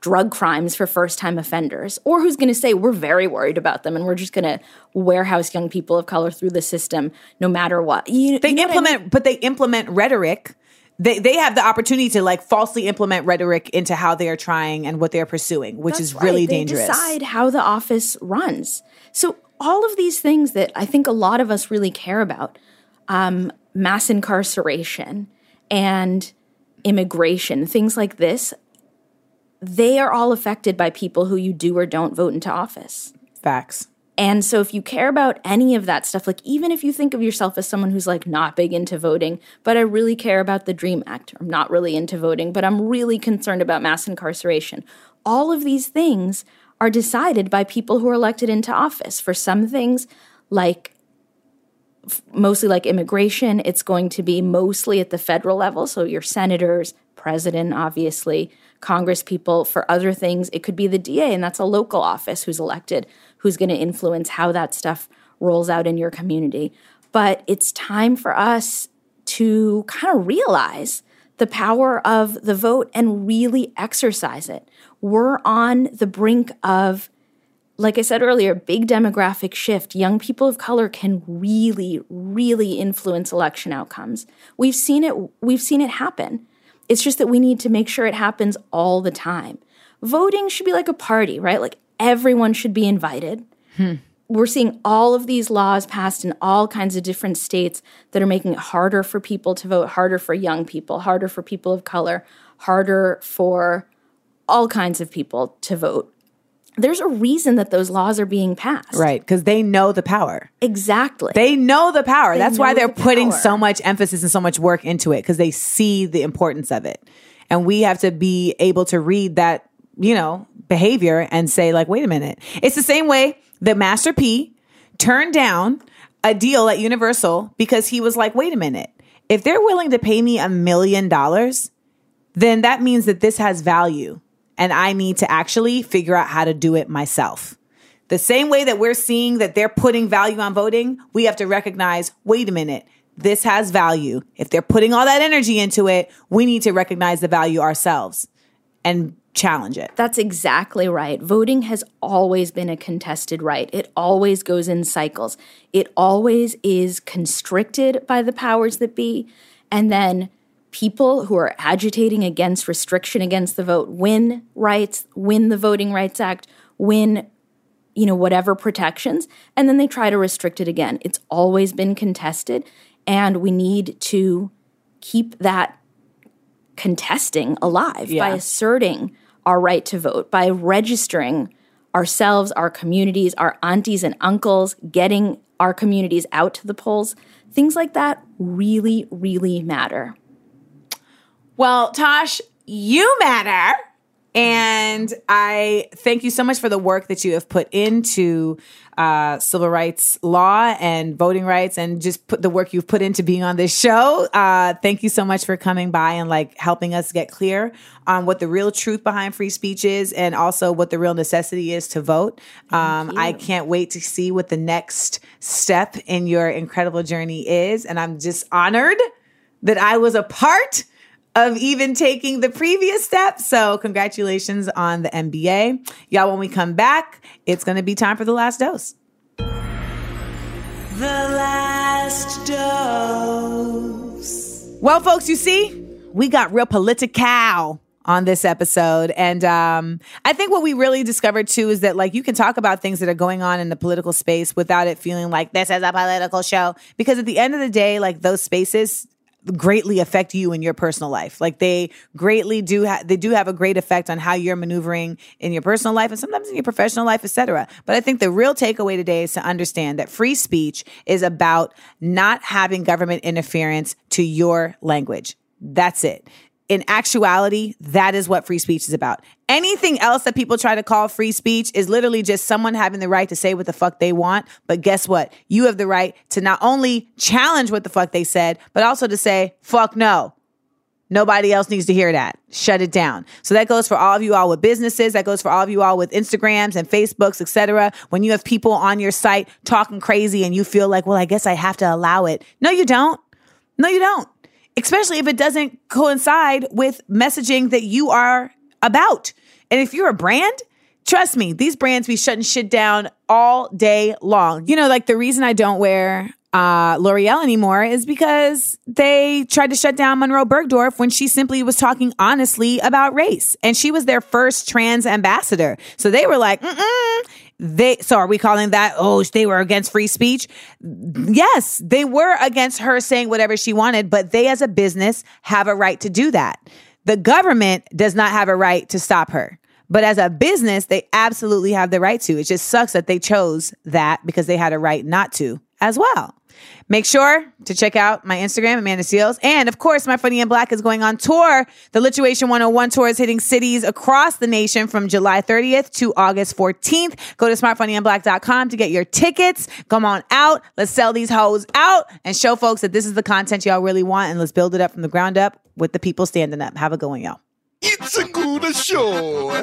drug crimes for first-time offenders, or who's going to say we're very worried about them and we're just going to warehouse young people of color through the system no matter what. You, they you know implement, what I mean? but they implement rhetoric. They they have the opportunity to like falsely implement rhetoric into how they are trying and what they're pursuing, which That's is really right. They dangerous. Decide how the office runs. So all of these things that I think a lot of us really care about, um, mass incarceration and immigration, things like this, they are all affected by people who you do or don't vote into office. Facts. And so if you care about any of that stuff, like even if you think of yourself as someone who's like not big into voting, but I really care about the DREAM Act, or I'm not really into voting, but I'm really concerned about mass incarceration. All of these things are decided by people who are elected into office. For some things, like mostly like immigration, it's going to be mostly at the federal level. So your senators, president, obviously, Congress people. For other things, it could be the D A, and that's a local office who's elected, who's going to influence how that stuff rolls out in your community. But it's time for us to kind of realize the power of the vote and really exercise it. We're on the brink of, like I said earlier, big demographic shift. Young people of color can really, really influence election outcomes. We've seen it, we've seen it happen. It's just that we need to make sure it happens all the time. Voting should be like a party, right? Like everyone should be invited. Hmm. We're seeing all of these laws passed in all kinds of different states that are making it harder for people to vote, harder for young people, harder for people of color, harder for all kinds of people to vote. There's a reason that those laws are being passed. Right, because they know the power. Exactly. They know the power. They That's why know they're the putting power. so much emphasis and so much work into it, because they see the importance of it. And we have to be able to read that, you know, behavior and say, like, wait a minute. It's the same way that Master P turned down a deal at Universal because he was like, wait a minute. If they're willing to pay me a million dollars, then that means that this has value. And I need to actually figure out how to do it myself. The same way that we're seeing that they're putting value on voting, we have to recognize, wait a minute, this has value. If they're putting all that energy into it, we need to recognize the value ourselves and challenge it. That's exactly right. Voting has always been a contested right. It always goes in cycles. It always is constricted by the powers that be. And then people who are agitating against restriction against the vote win rights, win the Voting Rights Act, win, you know, whatever protections, and then they try to restrict it again. It's always been contested, and we need to keep that contesting alive Yeah. by asserting our right to vote, by registering ourselves, our communities, our aunties and uncles, getting our communities out to the polls. Things like that really, really matter. Well, Tosh, you matter. And I thank you so much for the work that you have put into uh, civil rights law and voting rights, and just put the work you've put into being on this show. Uh, thank you so much for coming by and like helping us get clear on what the real truth behind free speech is, and also what the real necessity is to vote. Um, I can't wait to see what the next step in your incredible journey is. And I'm just honored that I was a part of even taking the previous step. So congratulations on the M B A. Y'all, when we come back, it's going to be time for the last dose. The last dose. Well, folks, you see, we got real political on this episode. And um, I think what we really discovered, too, is that, like, you can talk about things that are going on in the political space without it feeling like this is a political show. Because at the end of the day, like, those spaces greatly affect you in your personal life. Like they greatly do ha- they do have a great effect on how you're maneuvering in your personal life and sometimes in your professional life, et cetera. But I think the real takeaway today is to understand that free speech is about not having government interference to your language. That's it. In actuality, that is what free speech is about. Anything else that people try to call free speech is literally just someone having the right to say what the fuck they want. But guess what? You have the right to not only challenge what the fuck they said, but also to say, fuck no. Nobody else needs to hear that. Shut it down. So that goes for all of you all with businesses. That goes for all of you all with Instagrams and Facebooks, et cetera. When you have people on your site talking crazy and you feel like, well, I guess I have to allow it. No, you don't. No, you don't. Especially if it doesn't coincide with messaging that you are about. And if you're a brand, trust me, these brands be shutting shit down all day long. You know, like the reason I don't wear uh, L'Oreal anymore is because they tried to shut down Monroe Bergdorf when she simply was talking honestly about race. And she was their first trans ambassador. So they were like, mm-mm. They, so are we calling that, oh, they were against free speech? Yes, they were against her saying whatever she wanted, but they as a business have a right to do that. The government does not have a right to stop her. But as a business, they absolutely have the right to. It just sucks that they chose that because they had a right not to as well. Make sure to check out my Instagram, Amanda Seales. And of course, My Funny in Black is going on tour. The Lituation one oh one tour is hitting cities across the nation from July thirtieth to August fourteenth. Go to smart funny and black dot com to get your tickets. Come on out. Let's sell these hoes out and show folks that this is the content y'all really want. And let's build it up from the ground up with the people standing up. Have a good one, y'all. It's a good show.